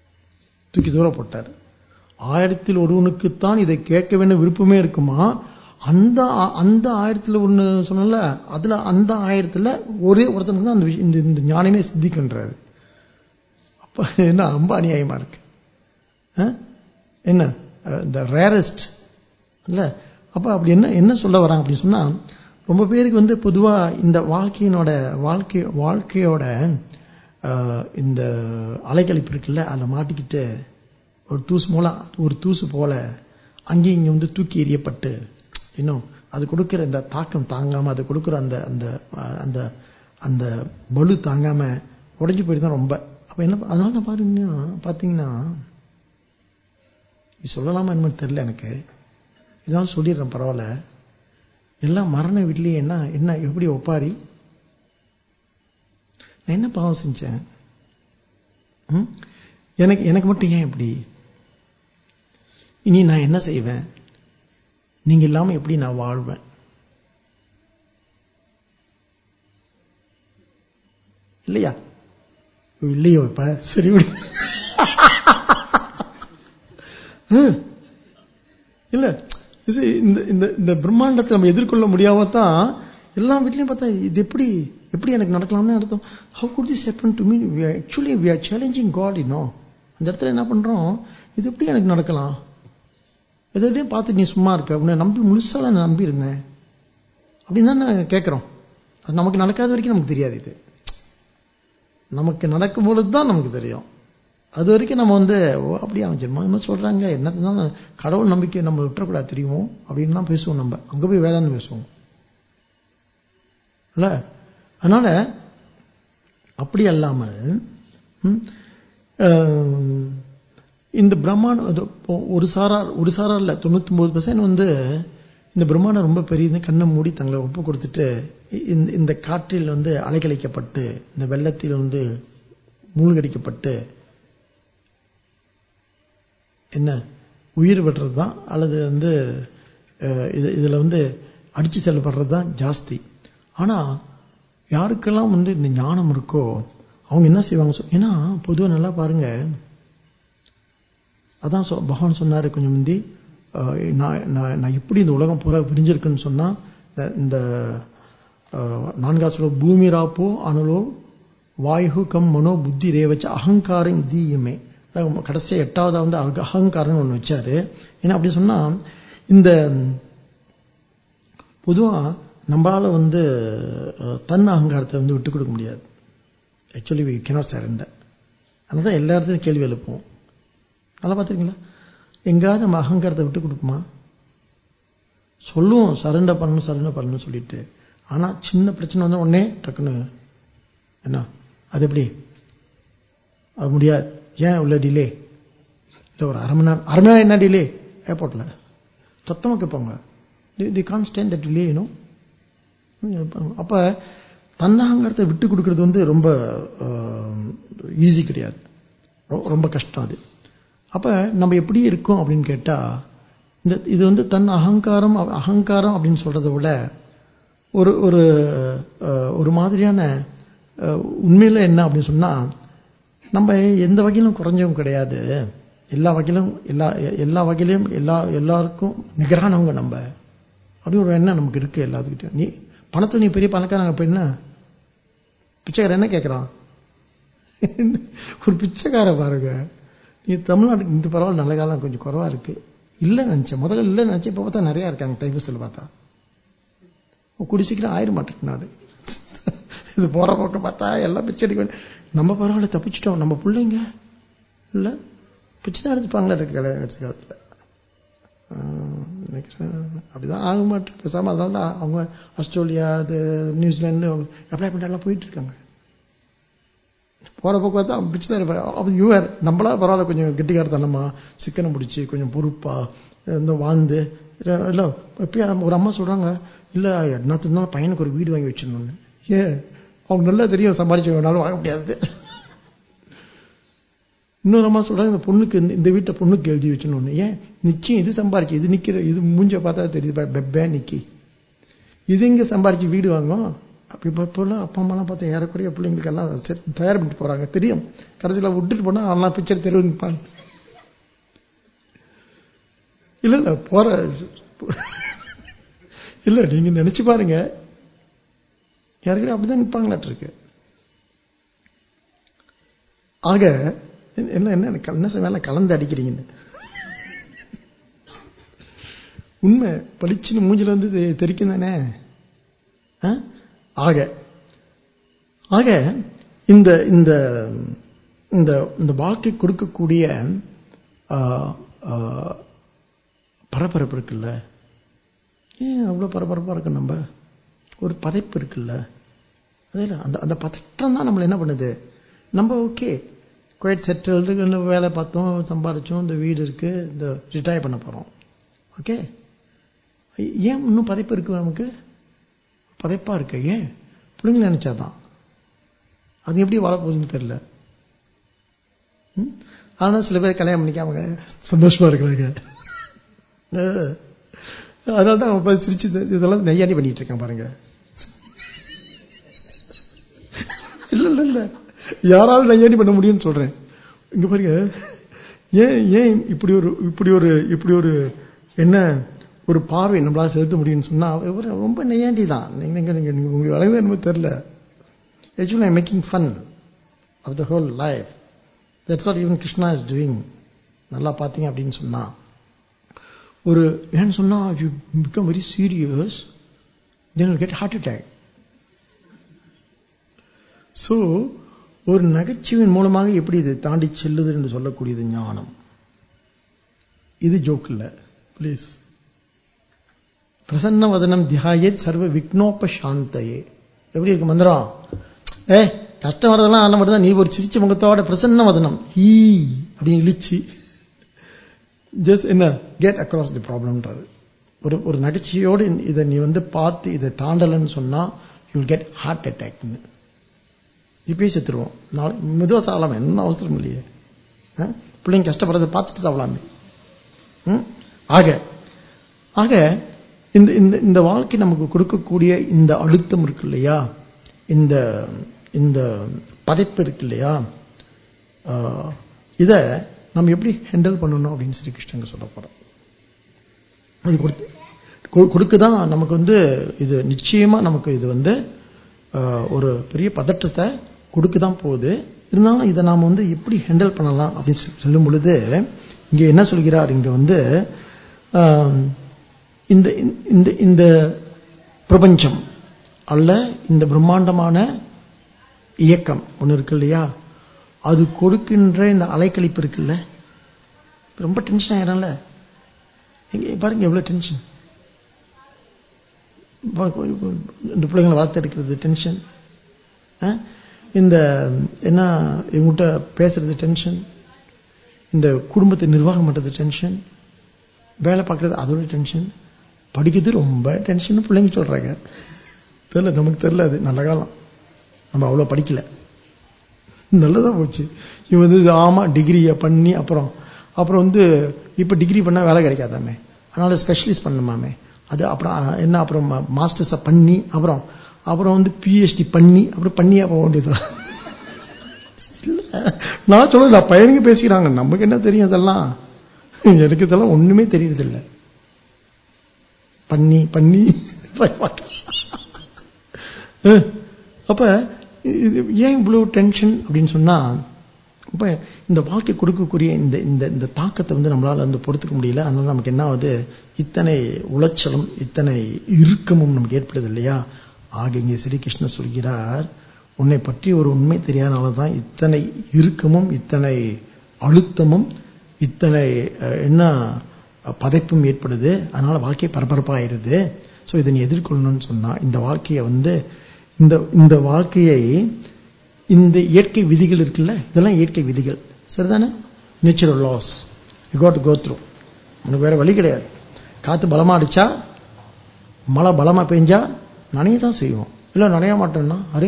தூக்கி தூர போட்டார். ஆயிரத்தில் ஒருவனுக்குத்தான் இதை கேட்க வேண்டும் விருப்பமே இருக்குமா, அந்த அந்த ஆயிரத்துல ஒண்ணு சொன்னல, அதுல அந்த ஆயிரத்துல ஒரே ஒருத்தனுக்கு தான் அந்த விஷயம், இந்த ஞானமே சித்திக்கின்றாரு. அப்ப என்ன ரொம்ப அநியாயமா இருக்கு என்ன, இந்த ரேரஸ்ட் இல்ல. அப்ப அப்படி என்ன என்ன சொல்ல வராங்க அப்படி சொன்னா, ரொம்ப பேருக்கு வந்து பொதுவா இந்த வாழ்க்கையினோட வாழ்க்கை வாழ்க்கையோட இந்த அலைக்கழிப்பு இருக்குல்ல, அதில் மாட்டிக்கிட்டு ஒரு தூசு மூல ஒரு தூசு போல அங்கேயும் இங்கே வந்து தூக்கி எறியப்பட்டு இன்னும் அது கொடுக்கிற இந்த தாக்கம் தாங்காம, அது கொடுக்கிற அந்த அந்த அந்த அந்த பலு தாங்காம உடைஞ்சு போயிட்டு தான் ரொம்ப. அப்ப என்ன, அதனால தான் பாருங்கன்னா பாத்தீங்கன்னா, சொல்லலாமா என்னன்னு தெரியல எனக்கு, இதனால சொல்லிடுறேன் பரவாயில்ல. எல்லாம் மரண வீட்லயே என்ன என்ன எப்படி ஒப்பாரி, நான் என்ன பாவம் செஞ்சேன், எனக்கு எனக்கு மட்டும் ஏன் இப்படி, இனி நான் என்ன செய்வேன், நீங்க இல்லாம எப்படி நான் வாழ்வேன், இல்லையா? இல்லையோ இப்ப சரி இல்ல. இந்த இந்த பிரம்மாண்டத்தை நம்ம எதிர்கொள்ள முடியாம தான் எல்லா வீட்லயும் பார்த்தா இது எப்படி எப்படி எனக்கு நடக்கலாம்னு அர்த்தம். How could this happen to me? We are actually we are challenging God, you know. அந்த இடத்துல என்ன பண்றோம், இது எப்படி எனக்கு நடக்கலாம், எதையும் பார்த்து நீ சும்மா இருக்க, உன்னை நம்பி முழுசா நான் நம்பி இருந்தேன் அப்படின்னு தான் நான் கேட்கிறோம். அது நமக்கு நடக்காத வரைக்கும் நமக்கு தெரியாது. இது நமக்கு நடக்கும் பொழுது தான் நமக்கு தெரியும். அது வரைக்கும் நம்ம வந்து ஓ அப்படியே ஜென்மா என்ன சொல்றாங்க, என்னத்தான் கடவுள் நம்பிக்கை நம்ம விட்டுறக்கூடாது தெரியுமோ அப்படின்னு தான் பேசுவோம். நம்ம அங்க போய் வேதாந்தம் பேசுவோம் இல்ல. அதனால அப்படி அல்லாமல் இந்த பிரம்மாண்டம் ஒரு சாரார் ஒரு சாரார் இல்ல, தொண்ணூத்தி ஒன்பது பெர்சென்ட் வந்து இந்த பிரம்மாண்டம் ரொம்ப பெரியது, கண்ணை மூடி தங்களை ஒப்பு கொடுத்துட்டு இந்த காற்றில் வந்து அலைக்கழிக்கப்பட்டு இந்த வெள்ளத்தில் வந்து மூழ்கடிக்கப்பட்டு என்ன உயிர் விடுறது தான், அல்லது வந்து இதுல வந்து அடிச்சு செல்லப்படுறது தான் ஜாஸ்தி. ஆனா யாருக்கெல்லாம் வந்து இந்த ஞானம் இருக்கோ அவங்க என்ன செய்வாங்க, ஏன்னா பொதுவாக நல்லா பாருங்க, அதான் பகவான் சொன்னாரு கொஞ்சம் முந்தி, நான் எப்படி இந்த உலகம் பூரா விரிஞ்சிருக்குன்னு சொன்னா, இந்த நான்காவது சொல்ல பூமி ராப்போ அனலோ வாயு கம் மனோ புத்தி ரேவச்ச அகங்காரம் தீயமே, கடைசியா எட்டாவது வந்து அகங்காரம் ஒண்ணு வச்சாரு. ஏன்னா அப்படி சொன்னா இந்த பொதுவா நம்மளால வந்து தன் அகங்காரத்தை வந்து விட்டு கொடுக்க முடியாது. Actually we cannot surrender. அதனாலதான் எல்லா இடத்துலையும் கேள்வி எழுப்போம். நல்லா பார்த்துருக்கீங்களா, எங்காவது நம்ம அகங்காரத்தை விட்டு கொடுக்குமா? சொல்லுவோம் சரண்டர் பண்ணணும் சரண்டர் பண்ணணும் சொல்லிட்டு, ஆனா சின்ன பிரச்சனை வந்து உடனே டக்குன்னு என்ன, அது எப்படி அது முடியாது, ஏன் உள்ள டிலே இல்ல, ஒரு அரை மணி நேரம் அரை மணி நேரம் என்ன டிலே, ஏர்போர்ட்ல சத்தமா கேட்பாங்க, they can't stand that delay you know. அப்ப தன்னகங்காரத்தை விட்டு கொடுக்கறது வந்து ரொம்ப ஈஸி கிடையாது, ரொம்ப கஷ்டம் அது. அப்ப நம்ம எப்படி இருக்கோம் அப்படின்னு கேட்டா, இந்த இது வந்து தன் அகங்காரம் அகங்காரம் அப்படின்னு சொல்றதை விட ஒரு ஒரு ஒரு மாதிரியான உண்மையில என்ன அப்படின்னு சொன்னா, நம்ம எந்த வகையிலும் குறைஞ்சவங்க கிடையாது, எல்லா வகையிலும் எல்லா எல்லா வகையிலும் எல்லா எல்லாருக்கும் நிகரானவங்க நம்ம, அப்படி ஒரு எண்ணம் நமக்கு இருக்கு எல்லாத்துக்கிட்டையும். நீ பணத்தில் நீ பெரிய பணக்காரங்க இப்ப என்ன பிச்சைக்கார என்ன கேட்கறான், ஒரு பிச்சைக்கார பாருங்க. நீ தமிழ்நாட்டுக்கு இந்த பரவாயில்ல, நல்ல காலம் கொஞ்சம் குறைவா இருக்கு, இல்லைன்னு நினைச்சேன் முதல்ல, இல்லைன்னு நினைச்சேன், இப்ப பார்த்தா நிறைய இருக்காங்க டைபஸ்ல பார்த்தா, குடிசைக்கிற ஆயிரம் மாட்டிருக்கு நாடு. இது போற போக்க பார்த்தா எல்லாம் பிச்சை அடிக்க. நம்ம பரவாயில்ல தப்பிச்சிட்டோம், நம்ம பிள்ளைங்க இல்ல பிச்சை தான் எடுத்துப்பாங்களா இருக்கு காலத்துல. அப்படிதான் ஆக மாட்டேன் பேசாம. அதனால தான் அவங்க ஆஸ்திரேலியா, அது நியூசிலாந்து அப்ளை பண்ணிட்டு போயிட்டு இருக்காங்க. போற போக்கு பார்த்தா பிச்சை தான் இருப்பாங்க. யூஆர் நம்மளா பரவாயில்ல கொஞ்சம் கெட்டிக்காரத்தனமா சிக்கனை முடிச்சு கொஞ்சம் பொறுப்பா இந்த வாழ்ந்து இல்ல. எப்பயும் ஒரு அம்மா சொல்றாங்க, இல்ல என்னத்துனால பையனுக்கு ஒரு வீடு வாங்கி வச்சிடணும்னு. ஏன் அவங்க நல்லா தெரியும் சம்பாதிச்சு வேணாலும் வாங்க முடியாது. இன்னொரு அம்மா சொல்றாங்க, இந்த பொண்ணுக்கு இந்த வீட்டை பொண்ணுக்கு எழுதி வச்சணும்னு. ஏன் நிச்சயம் இது சம்பாரிச்சு இது நிக்கிற இது மூஞ்ச பார்த்தா தெரியுது பெப்பே நிக்கி, இது இங்க சம்பாரிச்சு வீடு வாங்கும். அப்படி இப்ப அப்பா அம்மா எல்லாம் பார்த்தா ஏறக்குறைய பிள்ளைங்களுக்கு எல்லாம் தயார் பண்ணிட்டு போறாங்க. தெரியும் கடைசியில விட்டுட்டு போனா அவெல்லாம் பிக்சர் தெருவு நிற்பாங்க. இல்ல இல்ல போற இல்ல நீங்க நினைச்சு பாருங்க, யாருக்கிட்ட அப்படிதான் நிற்பாங்களாட்டு இருக்கு. ஆக என்ன என்ன என்ன வேலை கலந்து அடிக்கிறீங்கன்னு உண்மை பளிச்சுன்னு மூஞ்சில வந்து தெரிக்கும் தானே. ஆக ஆக இந்த இந்த இந்த வாழ்க்கை கொடுக்கக்கூடிய பரபரப்பு இருக்குல்ல, ஏன் அவ்வளவு பரபரப்பா இருக்கு? நம்ம ஒரு பதைப்பு இருக்குல்ல, அதே அந்த அந்த பதற்றம் தான் நம்மள என்ன பண்ணுது. நம்ம ஓகே குவைட் செட்டில்டு, வேலை பார்த்தோம், சம்பாதிச்சோம், இந்த வீடு இருக்கு, இந்த ரிட்டையர் பண்ண போறோம், ஓகே. ஏன் இன்னும் பதைப்பு இருக்கு? நமக்கு பதைப்பா இருக்கு. ஏன்? பிள்ளைங்க நினைச்சாதான். அது எப்படி வாழ போகுதுன்னு தெரியல. ஆனா சில பேர் கல்யாணம் பண்ணிக்காம சந்தோஷமா இருக்கிறாங்க. அதனாலதான் அவன் சிரிச்சு இதெல்லாம் நெய்யாண்டி பண்ணிட்டு இருக்கான் பாருங்க. இல்ல இல்ல இல்ல யாராலும் நெய்யாண்டி பண்ண முடியும்னு சொல்றேன். இங்க பாருங்க, ஏன் ஏன் இப்படி ஒரு இப்படி ஒரு இப்படி ஒரு என்ன ஒரு பார்வை நம்மளால செலுத்த முடியும்னு சொன்னா ரொம்ப நெய்யாண்டி தான். நீங்க நீங்க உங்களுக்கு வளர்ந்து என்னமோ தெரியல. Actually, I'm making fun of the whole life. That's what even Krishna is doing. நல்லா பார்த்தீங்க அப்படின்னு சொன்னா, ஒரு ஏன்னு சொன்னா, if you become very serious, then you'll get heart attack. So, ஒரு நகைச்சுவின் மூலமாக எப்படி இதை தாண்டி செல்லுது என்று சொல்லக்கூடியது ஞானம். இது ஜோக் இல்ல, பிளீஸ். பிரசன்ன வதனம் தியாயேத் சர்வ விக்னோப சாந்தயே. எப்படி இருக்கு மந்திரம்? ஏ கஷ்டம் வரதெல்லாம் அதெல்லாம் மட்டும் தான். நீ ஒரு சிரிச்ச முகத்தோட பிரசன்ன வதனம் ஈ அப்படின்னு இழிச்சு ஜஸ்ட் என்ன கெட் அக்ராஸ் தி ப்ராப்ளம்ன்றது. ஒரு ஒரு நகைச்சியோடு இதை நீ வந்து பார்த்து இதை தாண்டலன்னு சொன்னா யூ வில் கெட் ஹார்ட் அட்டாக்னு. இப்பயே செத்துருவோம். நாளை மெதுவா சாகலாமே, என்ன அவசரம் இல்லையே. பிள்ளைங்க கஷ்டப்படுறதை பார்த்துட்டு சாகலாமே. ஆக ஆக இந்த இந்த வாழ்க்கை நமக்கு கொடுக்கக்கூடிய இந்த அழுத்தம் இருக்கு இல்லையா, இந்த இந்த பதைப்பு இருக்கு இல்லையா, இத நம்ம எப்படி ஹேண்டில் பண்ணணும் அப்படின்னு ஸ்ரீ கிருஷ்ணன் சொல்ல போறோம். அது கொடுத்து கொடுக்குதான் நமக்கு வந்து இது நிச்சயமா நமக்கு இது வந்து ஒரு பெரிய பதற்றத்தை கொடுக்குதான் போகுது. இருந்தாலும் இதை நாம வந்து எப்படி ஹேண்டில் பண்ணலாம் அப்படின்னு சொல்லும் பொழுது இங்க என்ன சொல்கிறார், இங்க வந்து இந்த இந்த இந்த பிரபஞ்சம் அல்ல இந்த பிரம்மாண்டமான இயக்கம் ஒண்ணு இருக்கு இல்லையா, அது கொடுக்கின்ற இந்த அலைக்கழிப்பு இருக்குல்ல, ரொம்ப டென்ஷன் ஆயிடும்ல. எங்க பாருங்க எவ்வளவு டென்ஷன். இந்த பிள்ளைங்களை வார்த்தை எடுக்கிறது டென்ஷன், இந்த என்ன இவங்ககிட்ட பேசுறது டென்ஷன், இந்த குடும்பத்தை நிர்வாகம் பண்றது டென்ஷன், வேலை பார்க்கறது அதோட டென்ஷன், படிக்கிறது ரொம்ப டென்ஷன் பிள்ளைங்க சொல்றாங்க. தெரியல, நமக்கு தெரியல, அது நல்ல காலம், நம்ம அவ்வளவு படிக்கல, நல்லதா போச்சு. இவன் வந்து ஆமா டிகிரிய பண்ணி அப்புறம் அப்புறம் வந்து இப்ப டிகிரி பண்ணா வேலை கிடைக்காதாமே, அதனால ஸ்பெஷலிஸ்ட் பண்ணணுமாமே, அது அப்புறம் என்ன அப்புறம் மாஸ்டர்ஸ பண்ணி அப்புறம் அப்புறம் வந்து பிஹெச்டி பண்ணி அப்புறம் பண்ணியே போக வேண்டியது. நான் சொல்ல பையனுங்க பேசிக்கிறாங்க, நமக்கு என்ன தெரியும் அதெல்லாம், எனக்கு இதெல்லாம் ஒண்ணுமே தெரியறது இல்லை. பண்ணி பண்ணி அப்ப ஏன் இவ்வளவு டென்ஷன் அப்படின்னு சொன்னா, இப்ப இந்த வாழ்க்கை கொடுக்கக்கூடிய இந்த இந்த தாக்கத்தை வந்து நம்மளால வந்து பொறுத்துக்க முடியல. அதனால நமக்கு என்ன ஆகுது, இத்தனை உளைச்சலும் இத்தனை இறுக்கமும் நமக்கு ஏற்படுது இல்லையா. ஆக இங்கே ஸ்ரீகிருஷ்ணர் சொல்கிறார், உன்னை பற்றி ஒரு உண்மை தெரியாதனாலதான் இத்தனை இறுக்கமும் இத்தனை அழுத்தமும் இத்தனை என்ன பதைப்பும் ஏற்படுது. அதனால வாழ்க்கை பரபரப்பாயிருது. சோ இதை நீ எதிர்கொள்ளணும்னு சொன்னா இந்த வாழ்க்கையை வந்து இந்த இந்த வாழ்க்கையை இந்த இயற்கை விதிகள் இருக்குல்ல, இதெல்லாம் இயற்கை விதிகள் சரிதானே, natural laws, you got to go through. உனக்கு வேற வழி கிடையாது. காத்து பலமா அடிச்சா மழை பலமா பெஞ்சா நனைய தான் செய்யும், இல்ல நனைய மாட்டோம்னா அரே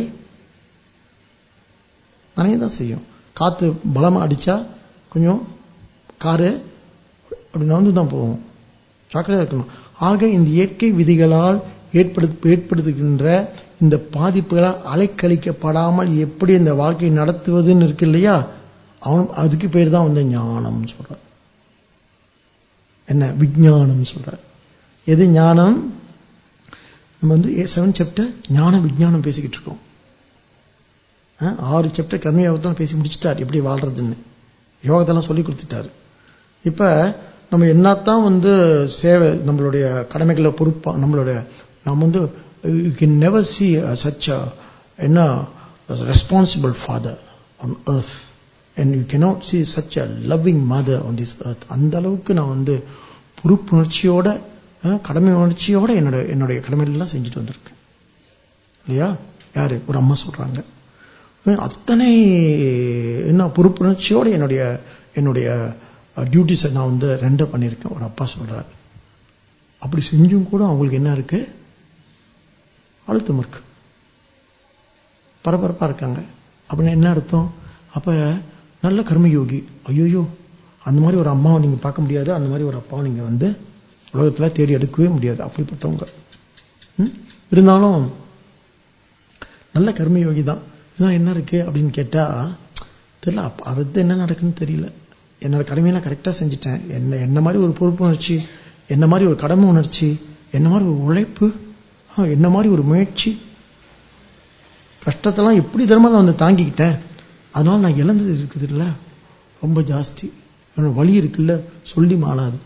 நனைய தான் செய்யும். காத்து பலமா அடிச்சா கொஞ்சம் காரு அப்படி நந்து தான் போகும், ஜாக்கிரதையா இருக்கணும். ஆக இந்த இயற்கை விதிகளால் ஏற்படு ஏற்படுத்துகின்ற இந்த பாதிப்புகளால் அலைக்கழிக்கப்படாமல் எப்படி இந்த வாழ்க்கை நடத்துவதுன்னு இருக்கு இல்லையா, அவன் அதுக்கு பேர் தான் வந்து ஞானம் சொல்ற. என்ன விஞ்ஞானம் சொல்ற. எது ஞானம்? நம்ம வந்து செவன் சாப்டர் ஞான விஞ்ஞானம் பேசிக்கிட்டு இருக்கோம். ஆறு சாப்டர் கர்மயோகத்தான் பேசி முடிச்சுட்டார், எப்படி வாழ்றதுன்னு யோகத்தெல்லாம் சொல்லி கொடுத்துட்டாரு. இப்ப நம்ம என்னத்தான் வந்து சேவை நம்மளுடைய கடமைகளை பொறுப்பா நம்மளுடைய நம்ம வந்து you can never see such a என்ன responsible father on earth and you cannot see such a loving mother on this earth. அந்த அளவுக்கு நான் வந்து பொறுப்புணர்ச்சியோட கடமை உணர்ச்சியோட என்னோட என்னுடைய கடமைகள் செஞ்சுட்டு வந்திருக்கேன் இல்லையா. யாரு? ஒரு அம்மா சொல்றாங்க. அத்தனை என்ன பொறுப்புணர்ச்சியோட என்னுடைய என்னுடைய டியூட்டிஸை நான் வந்து ரெண்டர் பண்ணியிருக்கேன். ஒரு அப்பா சொல்றாரு. அப்படி செஞ்சும் கூட அவங்களுக்கு என்ன இருக்கு? அழுத்தம் இருக்கு, பரபரப்பா இருக்காங்க. அப்படின்னு என்ன அர்த்தம்? அப்ப நல்ல கர்மயோகி. ஐயோ, அந்த மாதிரி ஒரு அம்மாவை நீங்க பார்க்க முடியாது, அந்த மாதிரி ஒரு அப்பாவை நீங்க வந்து உலகத்துல தேடி எடுக்கவே முடியாது. அப்படிப்பட்டவங்க இருந்தாலும் நல்ல கர்மயோகி தான். இதுதான் என்ன இருக்கு அப்படின்னு கேட்டா தெரியல. அடுத்து என்ன நடக்குன்னு தெரியல. என்னோட கடமையெல்லாம் கரெக்டா செஞ்சுட்டேன். என்ன என்ன மாதிரி ஒரு பொறுப்புணர்ச்சி, என்ன மாதிரி ஒரு கடமை உணர்ச்சி, என்ன மாதிரி ஒரு உழைப்பு, என்ன மாதிரி ஒரு முயற்சி, கஷ்டத்தெல்லாம் எப்படி தர்மம் நான் வந்து தாங்கிக்கிட்டேன். அதனால நான் இழந்தது இருக்குது இல்ல ரொம்ப ஜாஸ்தி. என்னோட வழி இருக்குல்ல சொல்லி மாளாது.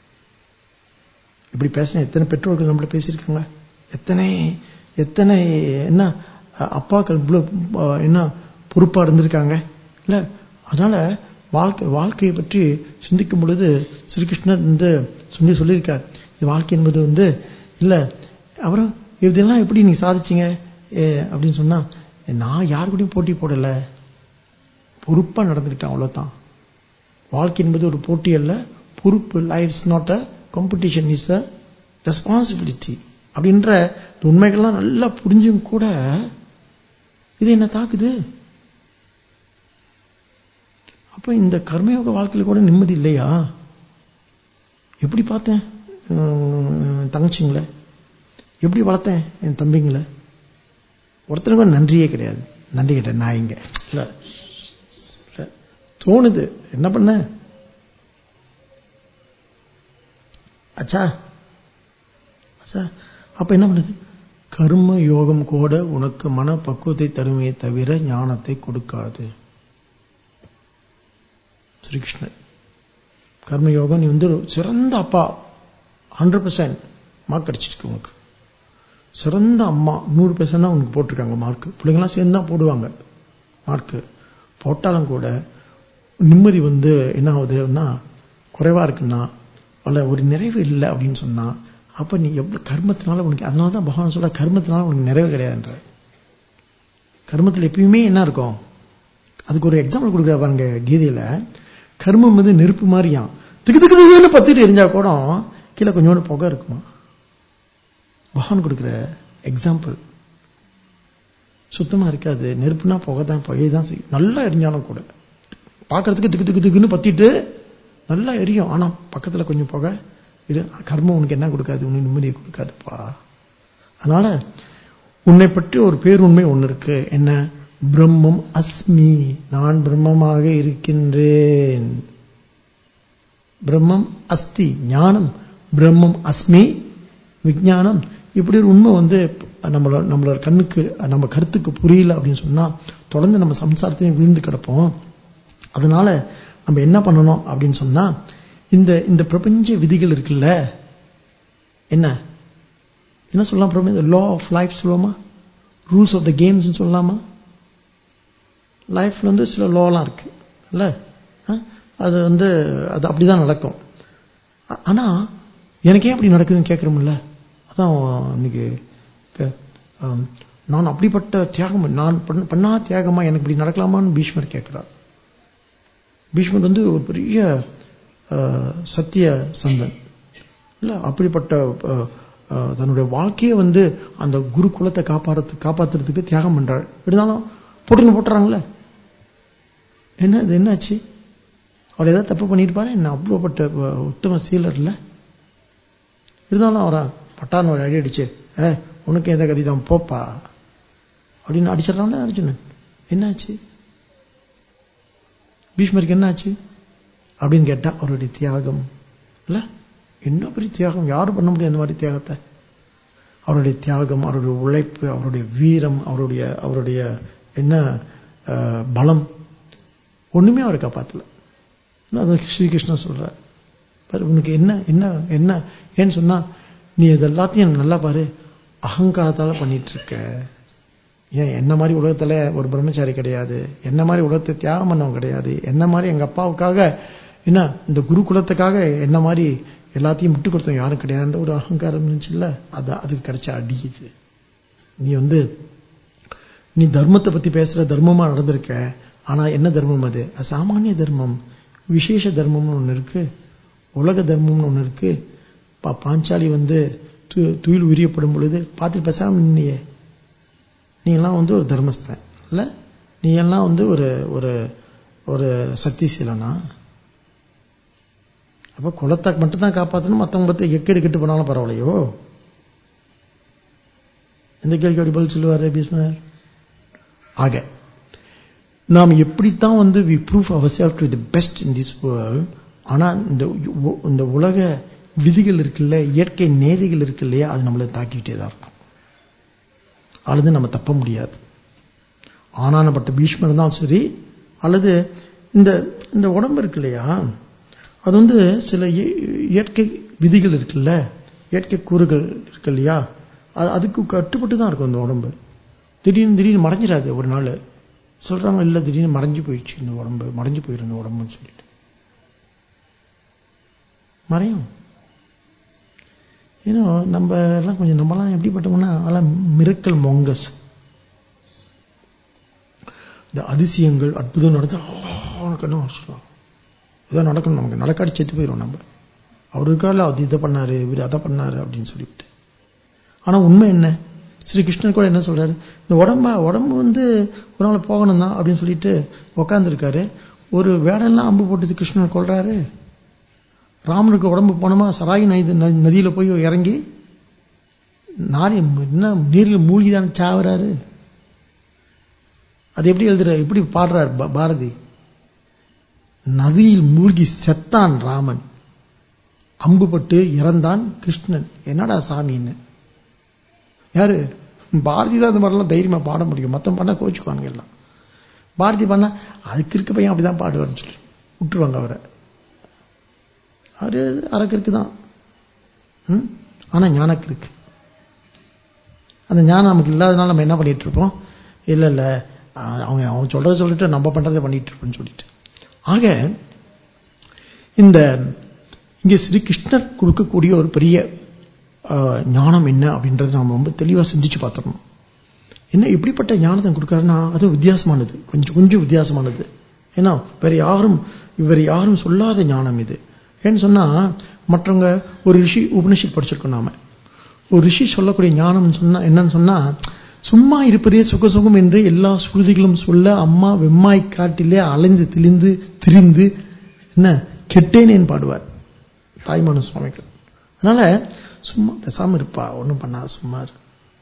இப்படி பேசின எத்தனை பெற்றோர்கள் நம்மள பேசியிருக்காங்க, எத்தனை எத்தனை என்ன அப்பாக்கள் என்ன பொறுப்பா இருந்திருக்காங்க இல்ல. அதனால வாழ்க்கை வாழ்க்கையை பற்றி சிந்திக்கும் பொழுது ஸ்ரீகிருஷ்ணர் வந்து சொல்லி சொல்லியிருக்கார். இது வாழ்க்கை என்பது வந்து இல்ல. அப்புறம் இதெல்லாம் எப்படி நீங்க சாதிச்சீங்க அப்படின்னு சொன்னா, நான் யாரு கூடயும் போட்டி போடல, பொறுப்பா நடந்துக்கிட்டேன், அவ்வளவுதான். வாழ்க்கை என்பது ஒரு போட்டி அல்ல, பொறுப்பு. Life not a competition, it's a responsibility அப்படின்ற உண்மைகள்லாம் நல்லா புரிஞ்சும் கூட இது என்ன தாக்குது. அப்ப இந்த கர்மயோக வாழ்க்கையில கூட நிம்மதி இல்லையா? எப்படி பார்த்தேன் தங்கச்சிங்களை, எப்படி வளர்த்தேன் என் தம்பிங்களை, ஒருத்தருக்கும் நன்றியே கிடையாது. நன்றி கேட்டேன் நான் இங்க இல்ல தோணுது. என்ன பண்ண அச்சா அச்சா அப்ப என்ன பண்ணுது? கர்ம யோகம் கூட உனக்கு மன பக்குவத்தை தருமையை தவிர ஞானத்தை கொடுக்காது. ஸ்ரீகிருஷ்ணன் கர்மயோகம் நீ வந்து சிறந்த அப்பா, ஹண்ட்ரட் பர்சன்ட் மார்க் கிடைச்சிருக்கு உனக்கு. சிறந்த அம்மா நூறு பர்சன்ட் தான் உனக்கு போட்டிருக்காங்க மார்க். பிள்ளைங்களாம் சேர்ந்து தான் போடுவாங்க மார்க். போட்டாலும் கூட நிம்மதி வந்து என்ன ஆகுதுன்னா குறைவா இருக்குன்னா, அல்ல ஒரு நிறைவு இல்லை அப்படின்னு சொன்னா, அப்ப நீ எவ்வளவு கர்மத்தினால உனக்கு, அதனாலதான் பகவான் சொல்ற கர்மத்தினால உனக்கு நிறைவு கிடையாதுன்ற. கர்மத்தில் எப்பயுமே என்ன இருக்கும்? அதுக்கு ஒரு எக்ஸாம்பிள் கொடுக்குற பாருங்க கீதையில. கர்மம் வந்து நெருப்பு மாதிரியாம், திக்கு திக்கு திக்குன்னு பத்திட்டு எரிஞ்சா கூட கீழே கொஞ்சோண்டு புகை இருக்குமா. பகவான் கொடுக்குற எக்ஸாம்பிள் சுத்தமா இருக்காது. நெருப்புனா புகை தான், புகையை தான் செய்யும். நல்லா எரிஞ்சாலும் கூட பார்க்கறதுக்கு திக்கு திக்கு திக்குன்னு பத்திட்டு நல்லா எரியும், ஆனா பக்கத்துல கொஞ்சம் புகை. இது கர்மம் உனக்கு என்ன கொடுக்காது? உனக்கு நிம்மதியை கொடுக்காதுப்பா. அதனால உன்னை பற்றி ஒரு பேருண்மை ஒண்ணு இருக்கு. என்ன? பிரம்மம் அஸ்மி, நான் பிரம்மமாக இருக்கின்றேன். பிரம்மம் அஸ்தி ஞானம், பிரம்மம் அஸ்மி விஞ்ஞானம். இப்படி ஒரு உண்மை வந்து நம்மளோட நம்மளோட கண்ணுக்கு நம்ம கருத்துக்கு புரியல அப்படின்னு சொன்னா தொடர்ந்து நம்ம சம்சாரத்தையும் விழுந்து கிடப்போம். அதனால நம்ம என்ன பண்ணணும் அப்படின்னு சொன்னா, இந்த இந்த பிரபஞ்ச விதிகள் இருக்குல்ல, என்ன என்ன சொல்லலாம்? பிரபஞ்ச லா ஆஃப் லைஃப் சொல்லலாமா? ரூல்ஸ் ஆஃப் த கேம்ஸ் சொல்லலாமா? லைஃப்ல வந்து சில லாலாம் இருக்கு இல்ல, அது வந்து அது அப்படிதான் நடக்கும். ஆனா எனக்கே அப்படி நடக்குதுன்னு கேட்கிறோம்ல. அதான் இன்னைக்கு நான் அப்படிப்பட்ட தியாகம், நான் பண்ணா தியாகமா எனக்கு இப்படி நடக்கலாமான்னு பீஷ்மர் கேட்கிறார். பீஷ்மர் வந்து ஒரு பெரிய சத்திய சந்தன் இல்ல, அப்படிப்பட்ட தன்னுடைய வாழ்க்கையை வந்து அந்த குரு குலத்தை காப்பாற்ற காப்பாத்துறதுக்கு தியாகம் பண்றாள். இருந்தாலும் போட்டுன்னு போட்டுறாங்களே, என்ன இது என்னாச்சு? அவர் ஏதாவது தப்பு பண்ணிருப்பாரு என்ன? அவ்வளோப்பட்ட உத்தம சீலர் இல்ல. இருந்தாலும் அவரை பட்டான ஒரு அடி அடிச்சு, ஏ உனக்கு எந்த கதி தான் போப்பா அப்படின்னு அடிச்சிடறாங்களே அர்ஜுனன். என்னாச்சு பீஷ்மருக்கு? என்னாச்சு அப்படின்னு கேட்டா அவருடைய தியாகம் இல்ல. என்ன பெரிய தியாகம், யாரும் பண்ண முடியாது அந்த மாதிரி தியாகத்தை. அவருடைய தியாகம், அவருடைய உழைப்பு, அவருடைய வீரம், அவருடைய அவருடைய என்ன பலம் ஒண்ணுமே அவரை காப்பாத்தல. அது ஸ்ரீகிருஷ்ணன் சொல்றார், உனக்கு என்ன என்ன என்ன ஏன்னு சொன்னா, நீ இதெல்லாத்தையும் நல்லா பாரு, அகங்காரத்தால பண்ணிட்டு இருக்க. ஏன் என்ன மாதிரி உலகத்துல ஒரு பிரம்மச்சாரி கிடையாது, என்ன மாதிரி உலகத்தை தியாகம் பண்ணவங்க கிடையாது, என்ன மாதிரி எங்க அப்பாவுக்காக என்ன இந்த குரு குலத்துக்காக என்ன மாதிரி எல்லாத்தையும் விட்டு கொடுத்தவங்க யாரும் கிடையாதுன்ற ஒரு அகங்காரம் இருந்துச்சுல்ல, அது அதுக்கு கிடைச்ச அடிக்குது. நீ வந்து நீ தர்மத்தை பத்தி பேசுற, தர்மமா நடந்திருக்க, ஆனா என்ன தர்மம் அது? சாமானிய தர்மம். விசேஷ தர்மம்னு ஒண்ணு இருக்கு, உலக தர்மம்னு ஒண்ணு இருக்கு. பாஞ்சாலி வந்து துயில் உரியப்படும் பொழுது பார்த்துட்டு பேசாம நின்னையே, நீ எல்லாம் வந்து ஒரு தர்மஸ்தன் இல்ல, நீ எல்லாம் வந்து ஒரு ஒரு ஒரு சக்திசீலனா? அப்ப குலத்தை மட்டும் தான் காப்பாற்றணும், மற்றவங்க பத்தி எக்கெடு கெட்டு போனாலும் பரவாயில்லையோ? எந்த கேள்வி அப்படி பதில் சொல்லுவாரு பீஷ்மர்? ஆக நாம் எப்படித்தான் வந்து we prove ourselves to the best in this world, ஆனா இந்த இந்த உலக விதிகள் இருக்குல்ல, இயற்கை நேதிகள் இருக்கு இல்லையா, அது நம்மளை தாக்கிட்டே தான் இருக்கும். அல்லது நம்ம தப்ப முடியாது. ஆனானப்பட்ட பீஷ்மர் தான் சரி, அல்லது இந்த இந்த உடம்பு இருக்கு இல்லையா, அது வந்து சில இயற்கை விதிகள் இருக்குல்ல, இயற்கை கூறுகள் இருக்கு இல்லையா, அதுக்கு கட்டுப்பட்டு தான் இருக்கும் இந்த உடம்பு. திடீர்னு திடீர்னு மறைஞ்சிடாது. ஒரு நாள் சொல்றாங்க இல்ல, திடீர்னு மறைஞ்சு போயிடுச்சு இந்த உடம்பு, மறைஞ்சு போயிடும் இந்த உடம்புன்னு சொல்லிட்டு மறையும். ஏன்னா நம்ம எல்லாம் கொஞ்சம் நம்மலாம் எப்படிப்பட்டோம்னா, அதெல்லாம் மிரக்கல் மொங்கஸ். இந்த அதிசயங்கள் அற்புதம் நடந்தா உனக்கு என்ன சொல்லுவாங்க, இதான் நடக்கணும், நமக்கு நடக்காடி செத்து போயிடும் நம்ம. அவர் இருக்கால அது இதை பண்ணாரு, இவர் அதை பண்ணாரு அப்படின்னு சொல்லிவிட்டு. ஆனா உண்மை என்ன? ஸ்ரீ கிருஷ்ணன் கூட என்ன சொல்றாரு, இந்த உடம்பா உடம்பு வந்து ஒரு நாள் போகணும் தான் அப்படின்னு சொல்லிட்டு உக்காந்து இருக்காரு. ஒரு வேடெல்லாம் அம்பு போட்டு கிருஷ்ணன் கொள்றாரு. ராமனுக்கு உடம்பு போனோமா, சராயி நதியில போய் இறங்கி நாரி என்ன நீரில் மூழ்கிதான் சாவறாரு. அது எப்படி எழுதுற, எப்படி பாடுறார் பாரதி? நதியில் மூழ்கி செத்தான் ராமன், அம்புபட்டு இறந்தான் கிருஷ்ணன். என்னடா சாமின்னு யாரு? பாரதி தான் இந்த மாதிரிலாம் தைரியமா பாட முடியும். மத்தம் பண்ணா கோச்சுக்குவானுங்க எல்லாம். பாரதி பண்ணா அதுக்கு இருக்க பையன் அப்படிதான் பாடுவார்னு சொல்லி விட்டுருவாங்க அவரை. அவரு அரக்கிற்கு தான், ஆனா ஞானக்கு இருக்கு. அந்த ஞானம் நமக்கு இல்லாதனால நம்ம என்ன பண்ணிட்டு இருப்போம், இல்ல இல்ல அவங்க அவன் சொல்றத சொல்லிட்டு நம்ம பண்றதை பண்ணிட்டு இருப்போம்னு சொல்லிட்டு. ஆக இந்த இங்க ஸ்ரீ கிருஷ்ணர் கொடுக்கக்கூடிய ஒரு பெரிய ஞானம் என்ன அப்படின்றத நாம ரொம்ப தெளிவா சிந்திச்சு பார்த்துக்கணும். என்ன இப்படிப்பட்ட ஞானத்தை கொடுக்கறதுனா அது வித்தியாசமானது, கொஞ்சம் கொஞ்சம் வித்தியாசமானது. ஏன்னா வேற யாரும் இவர் யாரும் சொல்லாத ஞானம் இது. ஏன்னு சொன்னா, மற்றவங்க ஒரு ரிஷி உபனிஷத் படிச்சிருக்கோம் நாம, ஒரு ரிஷி சொல்லக்கூடிய ஞானம் சொன்னா என்னன்னு சொன்னா, சும்மா இருப்பதே சுகசுகம் என்று எல்லா ஸ்ருதிகளும் சொல்ல அம்மா வெம்மாய் காட்டிலே அலைந்து திரிந்து திரிந்து என்ன கெட்டேனேன்னு பாடுவார் தாய்மான சுவாமிகள். அதனால சும்மா பேசாம இருப்பா, ஒன்றும் பண்ணாத சும்மா இரு.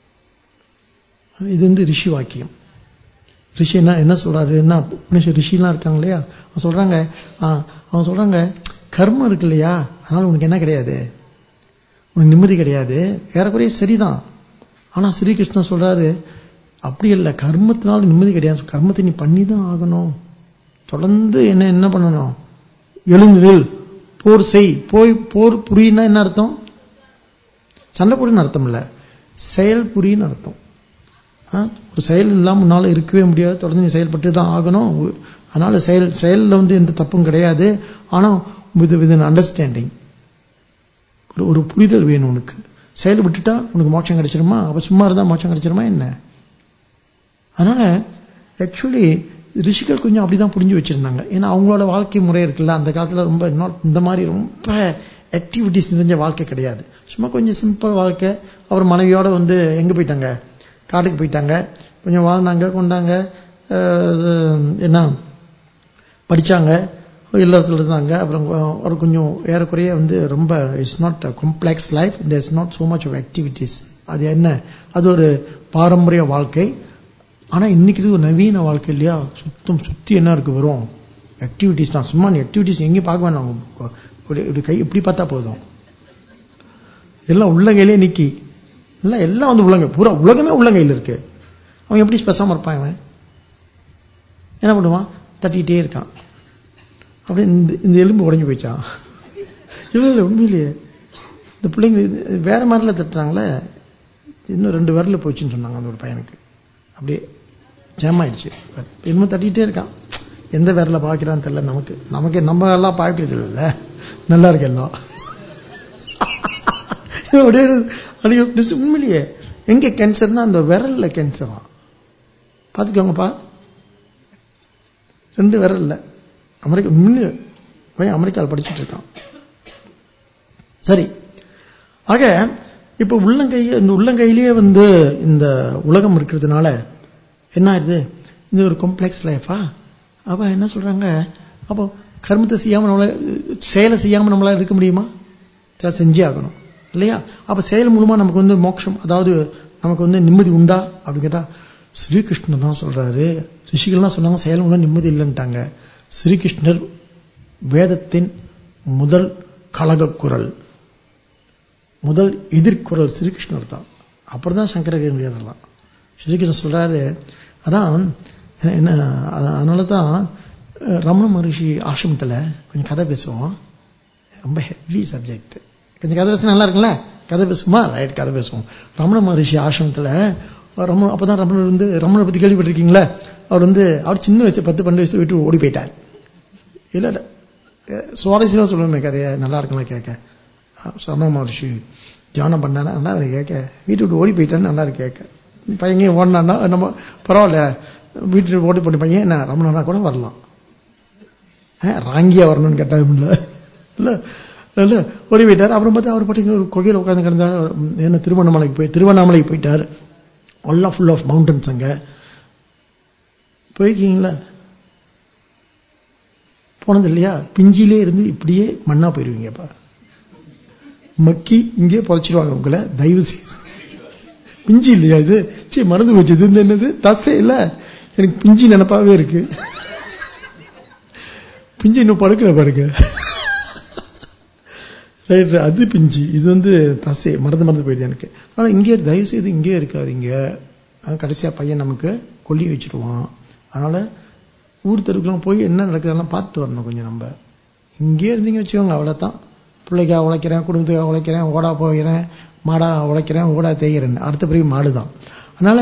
இது வந்து ரிஷி வாக்கியம். ரிஷி என்ன என்ன சொல்றாரு, என்ன ரிஷிலாம் இருக்காங்க இல்லையா, அவங்க சொல்றாங்க அவங்க சொல்றாங்க கர்மம் இருக்கு இல்லையா, அதனால உனக்கு என்ன கிடையாது, உனக்கு நிம்மதி கிடையாது. ஏறக்குறைய சரிதான். ஆனா ஸ்ரீகிருஷ்ணன் சொல்றாரு அப்படி இல்லை, கர்மத்தினால நிம்மதி கிடையாது, கர்மத்தை நீ பண்ணிதான் ஆகணும். தொடர்ந்து என்ன என்ன பண்ணணும், எழுந்துவில் போர் செய். போய் போர் புரியினா என்ன அர்த்தம்? சண்டை போடுன்னு அர்த்தம் இல்ல, செயல் புரின்னு அர்த்தம். ஒரு செயல் இல்லாம முன்னால இருக்கவே முடியாது, தொடர்ந்து நீ செயல்பட்டு தான் ஆகணும். அதனால செயல் செயல்ல வந்து எந்த தப்பும் கிடையாது. ஆனா வித் வித் அண்டர்ஸ்டாண்டிங், ஒரு புரிதல் வேணும் உனக்கு. செயல் விட்டுட்டா உனக்கு மோட்சம் கிடைச்சிருமா? அப்ப சும்மா இருந்தா மோட்சம் கிடைச்சிருமா என்ன? அதனால ஆக்சுவலி ரிஷிகள் கொஞ்சம் அப்படிதான் புரிஞ்சு வச்சிருந்தாங்க. ஏன்னா அவங்களோட வாழ்க்கை முறை இருக்குல்ல, அந்த காலத்துல ரொம்ப இந்த மாதிரி ரொம்ப ஆக்டிவிட்டிஸ் நிறைஞ்ச வாழ்க்கை கிடையாது. சும்மா கொஞ்சம் சிம்பிள் வாழ்க்கை. அவர் மனைவியோட வந்து எங்க போயிட்டாங்க, காட்டுக்கு போயிட்டாங்க, கொஞ்சம் வாழ்ந்தாங்க கொண்டாங்க, என்ன படிச்சாங்க, இல்லத்துல இருந்தாங்க. அப்புறம் ஒரு கொஞ்சம் ஏறக்குறைய வந்து ரொம்ப it's not complex life, there is not so much of activities. அது என்ன, அது ஒரு பாரம்பரிய வாழ்க்கை. ஆனா இன்னைக்கு இது ஒரு நவீன வாழ்க்கை இல்லையா, சுத்தம் சுத்தி என்ன இருக்கு, வரும் ஆக்டிவிட்டிஸ் தான். சும்மா நீ ஆக்டிவிட்டிஸ் எங்கேயும் பார்க்க வேண்டாம், இப்படி கை இப்படி பார்த்தா போதும், எல்லாம் உள்ள கையிலே நிக்கி இல்லை எல்லாம் வந்து உள்ளங்கை, பூரா உலகமே உள்ளங்கையில் இருக்கு. அவன் எப்படி பேசாம இருப்பான்? அவன் என்ன பண்ணுவான்? தட்டிக்கிட்டே இருக்கான். அப்படியே இந்த எலும்பு உடஞ்சி போயிச்சான். இல்லை இல்லை உண்மையிலேயே இந்த பிள்ளைங்க வேற மாதிரில தட்டுறாங்களே. இன்னும் ரெண்டு விரல போச்சுன்னு சொன்னாங்க அந்த ஒரு பையனுக்கு. அப்படியே ஜாம் ஆயிடுச்சு. எலும்பு தட்டிக்கிட்டே இருக்கான். எந்த விரல பாக்கிறான்னு தெரியல. நமக்கு நமக்கு நம்ம எல்லாம் பார்க்கறது இல்ல. நல்லா இருக்கு எல்லாம். உண்மையிலேயே எங்க கேன்சர்னா அந்த விரல்ல கேன்சரா பாத்துக்கோங்கப்பா. ரெண்டு விரல்ல. அமெரிக்கா முன்னு பையன் அமெரிக்காவில் படிச்சுட்டு இருக்கான். சரி, ஆக இப்ப உள்ளங்கை, இந்த உள்ளங்கையிலேயே வந்து இந்த உலகம் இருக்கிறதுனால என்ன ஆயிடுது? இந்த ஒரு காம்ப்ளெக்ஸ் லைஃபா. அப்ப என்ன சொல்றாங்க? அப்போ கர்மத்தை செய்யாம நம்மள, செயலை செய்யாம நம்மளால இருக்க முடியுமா? செஞ்சே ஆகணும் இல்லையா? அப்ப செயல் மூலமா நமக்கு வந்து மோட்சம், அதாவது நமக்கு வந்து நிம்மதி உண்டா அப்படின்னு கேட்டா ஸ்ரீகிருஷ்ணன் தான் சொல்றாரு. ரிஷிகள்லாம் சொன்னாங்க செயல் மூலம் நிம்மதி இல்லைன்ட்டாங்க. ஸ்ரீகிருஷ்ணர் வேதத்தின் முதல் கலக குரல், முதல் எதிர்குரல் ஸ்ரீகிருஷ்ணர் தான். அப்புறம் தான் சங்கரகிரியெல்லாம். ஸ்ரீகிருஷ்ணன் சொல்றாரு. அதான் என்ன, அதனாலதான் ரமண மகரிஷி ஆசிரமத்துல கொஞ்சம் கதை பேசுவோம். ரொம்ப ஹெவி சப்ஜெக்ட். கொஞ்சம் கதை பேச நல்லா இருக்குல்ல? கதை பேசுமா? ரைட், கதை பேசுவோம். ரமண மகரிஷி ஆசிரமத்துல ரமண அப்பதான் ரமணர் வந்து, ரமணரை பத்தி கேள்விப்பட்டிருக்கீங்களா? அவர் வந்து அவர் சின்ன வயசு பத்து பன்னெண்டு வயசு விட்டு ஓடி போயிட்டார். இல்ல இல்ல சுவாரஸ்யமா சொல்லுவேன் கதையை, நல்லா இருக்கலாம் கேட்க. ரமண மகரிஷி தியானம் பண்ணானா நல்லா இருக்கு கேட்க. வீட்டு விட்டு ஓடி போயிட்டான்னு நல்லா இருக்கு கேட்க. பையன் ஓடினான்னா நம்ம பரவாயில்ல, வீட்டு ஓடி போன பையன் என்ன ரமணனா கூட வரலாம். ராங்கியா வரணும்னு கேட்டாது இல்ல இல்ல ஓடி போயிட்டார். அப்புறம் பார்த்து அவர் பாத்தீங்கன்னா ஒரு கோகையில் உட்காந்து கிடந்தார். என்ன திருவண்ணாமலைக்கு போய் திருவண்ணாமலைக்கு போயிட்டார். எல்லாம் ஃபுல் ஆஃப் மவுண்டன்ஸ். அங்க போயிருக்கீங்களா? போனது இல்லையா? பிஞ்சிலே இருந்து இப்படியே மண்ணா போயிருவீங்கப்பா. மக்கி இங்கே பொழைச்சிருவாங்க உங்களை. தயவு செய்து பிஞ்சி இல்லையா இது? சரி மறந்து போச்சு. இது என்னது தசை இல்ல, எனக்கு பிஞ்சி நினைப்பாவே இருக்கு. பிஞ்சி இன்னும் படுக்கல பாருங்க. ரைட், அது பிஞ்சி, இது வந்து தசை. மறந்து மறந்து போயிடுது எனக்கு. ஆனா இங்கே தயவு செய்து இங்கே இருக்காது. இங்க கடைசியா பையன் நமக்கு கொல்லி வச்சுடுவான். அதனால ஊர் தெருவுக்குலாம் போய் என்ன நடக்குதெல்லாம் பார்த்துட்டு வரணும் கொஞ்சம். நம்ம இங்கே இருந்தீங்க வச்சுக்கோங்க, அவ்வளவுதான். பிள்ளைக்காக உழைக்கிறேன், குடும்பத்துக்காக உழைக்கிறேன், ஓடா போகிறேன், மாடா உழைக்கிறேன், ஓடா தேய்கிறேன். அடுத்த பிறகு மாடுதான். அதனால